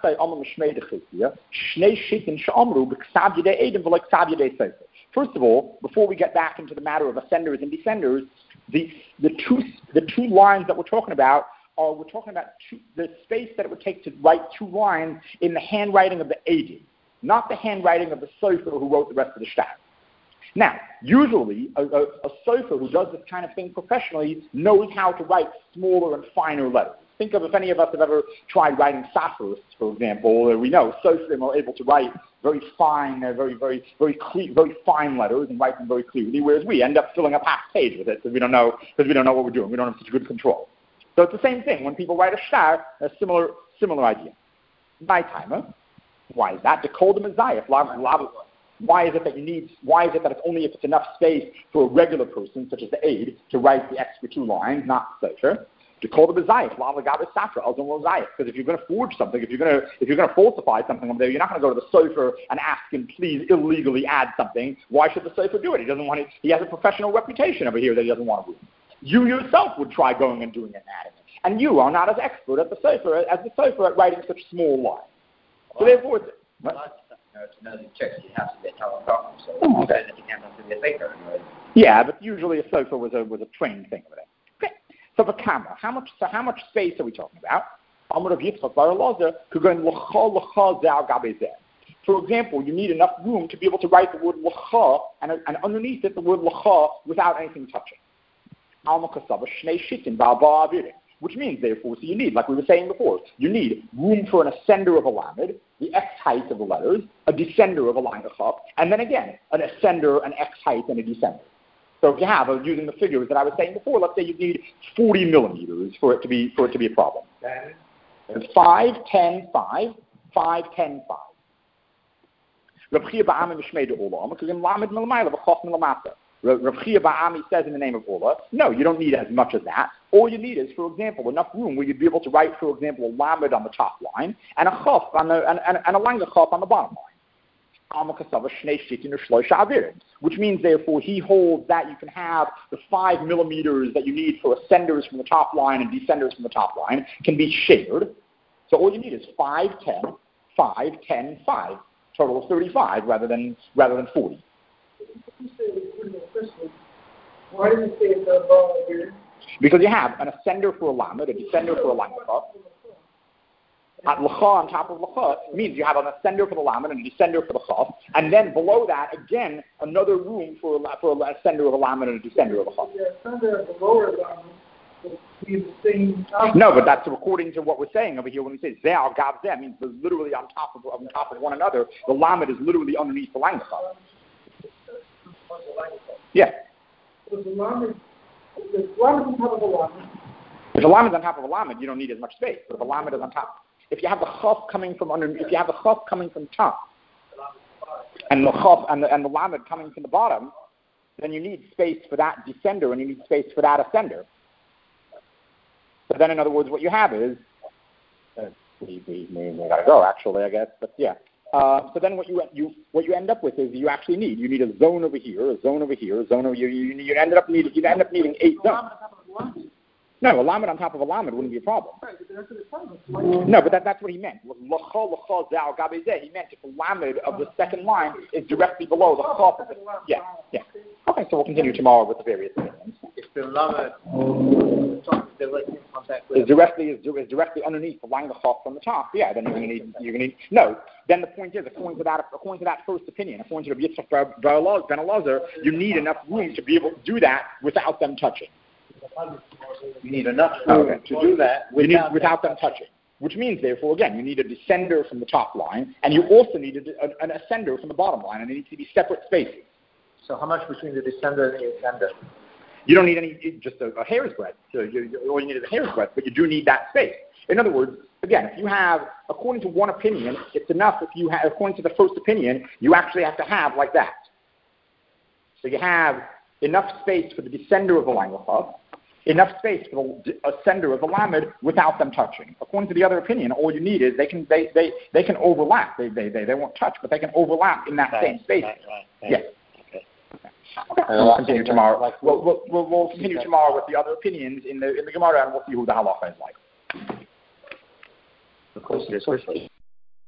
First of all, before we get back into the matter of ascenders and descenders, the 2 lines that we're talking about the space that it would take to write 2 lines in the handwriting of the edim, not the handwriting of the sofer who wrote the rest of the shtar. Now, usually, a sofer who does this kind of thing professionally knows how to write smaller and finer letters. Think of if any of us have ever tried writing Safros, for example. We know Sofrim are able to write very fine, very fine letters and write them very clearly, whereas we end up filling up half a page with it because we don't know what we're doing. We don't have such good control. So it's the same thing. When people write a shtar, a similar idea. My timer. Why is that? To call them a zayif. Why is it that it's only if it's enough space for a regular person, such as the aide, to write the extra 2 lines, not the sefer? To call them a zayif. Because if you're going to forge something, if you're going to falsify something over there, you're not going to go to the sefer and ask him, please illegally add something. Why should the sefer do it? He doesn't want it. He has a professional reputation over here that he doesn't want to do. You yourself would try going and doing it and adding it. And you are not as expert at the sefer as the sefer at writing such small lines. So therefore, yeah, but usually a sofa was a trained thing over there. Okay. So for camera, how much space are we talking about? For example, you need enough room to be able to write the word l'cha and underneath it the word l'cha without anything touching. Which means, therefore, so you need, like we were saying before, you need room for an ascender of a lamed, the x height of the letters, a descender of a line of chaf, and then again, an ascender, an x height, and a descender. So if you have, using the figures that I was saying before, let's say you need 40 millimeters for it to be a problem. 5, 10, 5, 5, 10, 5. Rav Chia Ba'ami Mishmei De'olam, because in lamed milamayla v'chof milamata. Rav Chia Ba'ami says in the name of Allah, no, you don't need as much as that. All you need is, for example, enough room where you'd be able to write, for example, a lamed on the top line and a chaf and a line of chaf on the bottom line. Which means, therefore, he holds that you can have the 5 millimeters that you need for ascenders from the top line and descenders from the top line can be shared. So all you need is 5, 10, 5, 10, 5. Total of 35 rather than 40. Why did you say it's above here? Because you have an ascender for a lamed, a descender for a line of at l'cha on top of l'cha means you have an ascender for the lamed and a descender for the chaf, and then below that again another room for an ascender of a lamed and a descender of a chaf. The ascender of the lower lamed would be the same. No, but that's according to what we're saying over here when we say zeh al gav zeh means they're literally on top of one another. The lamed is literally underneath the line of chaf. Yeah. So the lamed on top of the lamed. If the lamed is on top of a lamed, you don't need as much space. But if the lamed is on top, if you have the chaf coming from under, if you have the chaf coming from top, and the chaf and the lamed coming from the bottom, then you need space for that descender and you need space for that ascender. So then, in other words, what you have is we gotta go actually, I guess, but yeah. So then what you end up with is you actually need a zone over here, a zone over here, a zone over here. You end up needing 8 zones. No, a lamed on top of a lamed wouldn't be a problem. No, but that's what he meant. He meant if the lamed of the second line is directly below the chaf of it. Yeah. Okay, so we'll continue tomorrow with the various opinions. If the lamed is directly underneath the line of the chaf from the top, yeah, then you're gonna need. No, then the point is, according to that first opinion, according to the Yitzchak Ben Elazar, you need enough room to be able to do that without them touching. You need enough room to do that without them touching. Which means, therefore, again, you need a descender from the top line, and you also need an ascender from the bottom line, and they need to be separate spaces. So how much between the descender and the ascender? You don't need any, just a hair's breadth. So all you need is a hair's breadth, but you do need that space. In other words, again, if you have, according to one opinion, it's enough if you have, according to the first opinion, you actually have to have like that. So you have enough space for the descender of the line of chaf, enough space for the ascender of the lamed without them touching. According to the other opinion, all you need is they can overlap. They won't touch, but they can overlap in that same space. Right. Yes. Okay. We'll continue tomorrow. We'll continue tomorrow with the other opinions in the Gemara, and we'll see who the halacha is like. Of course,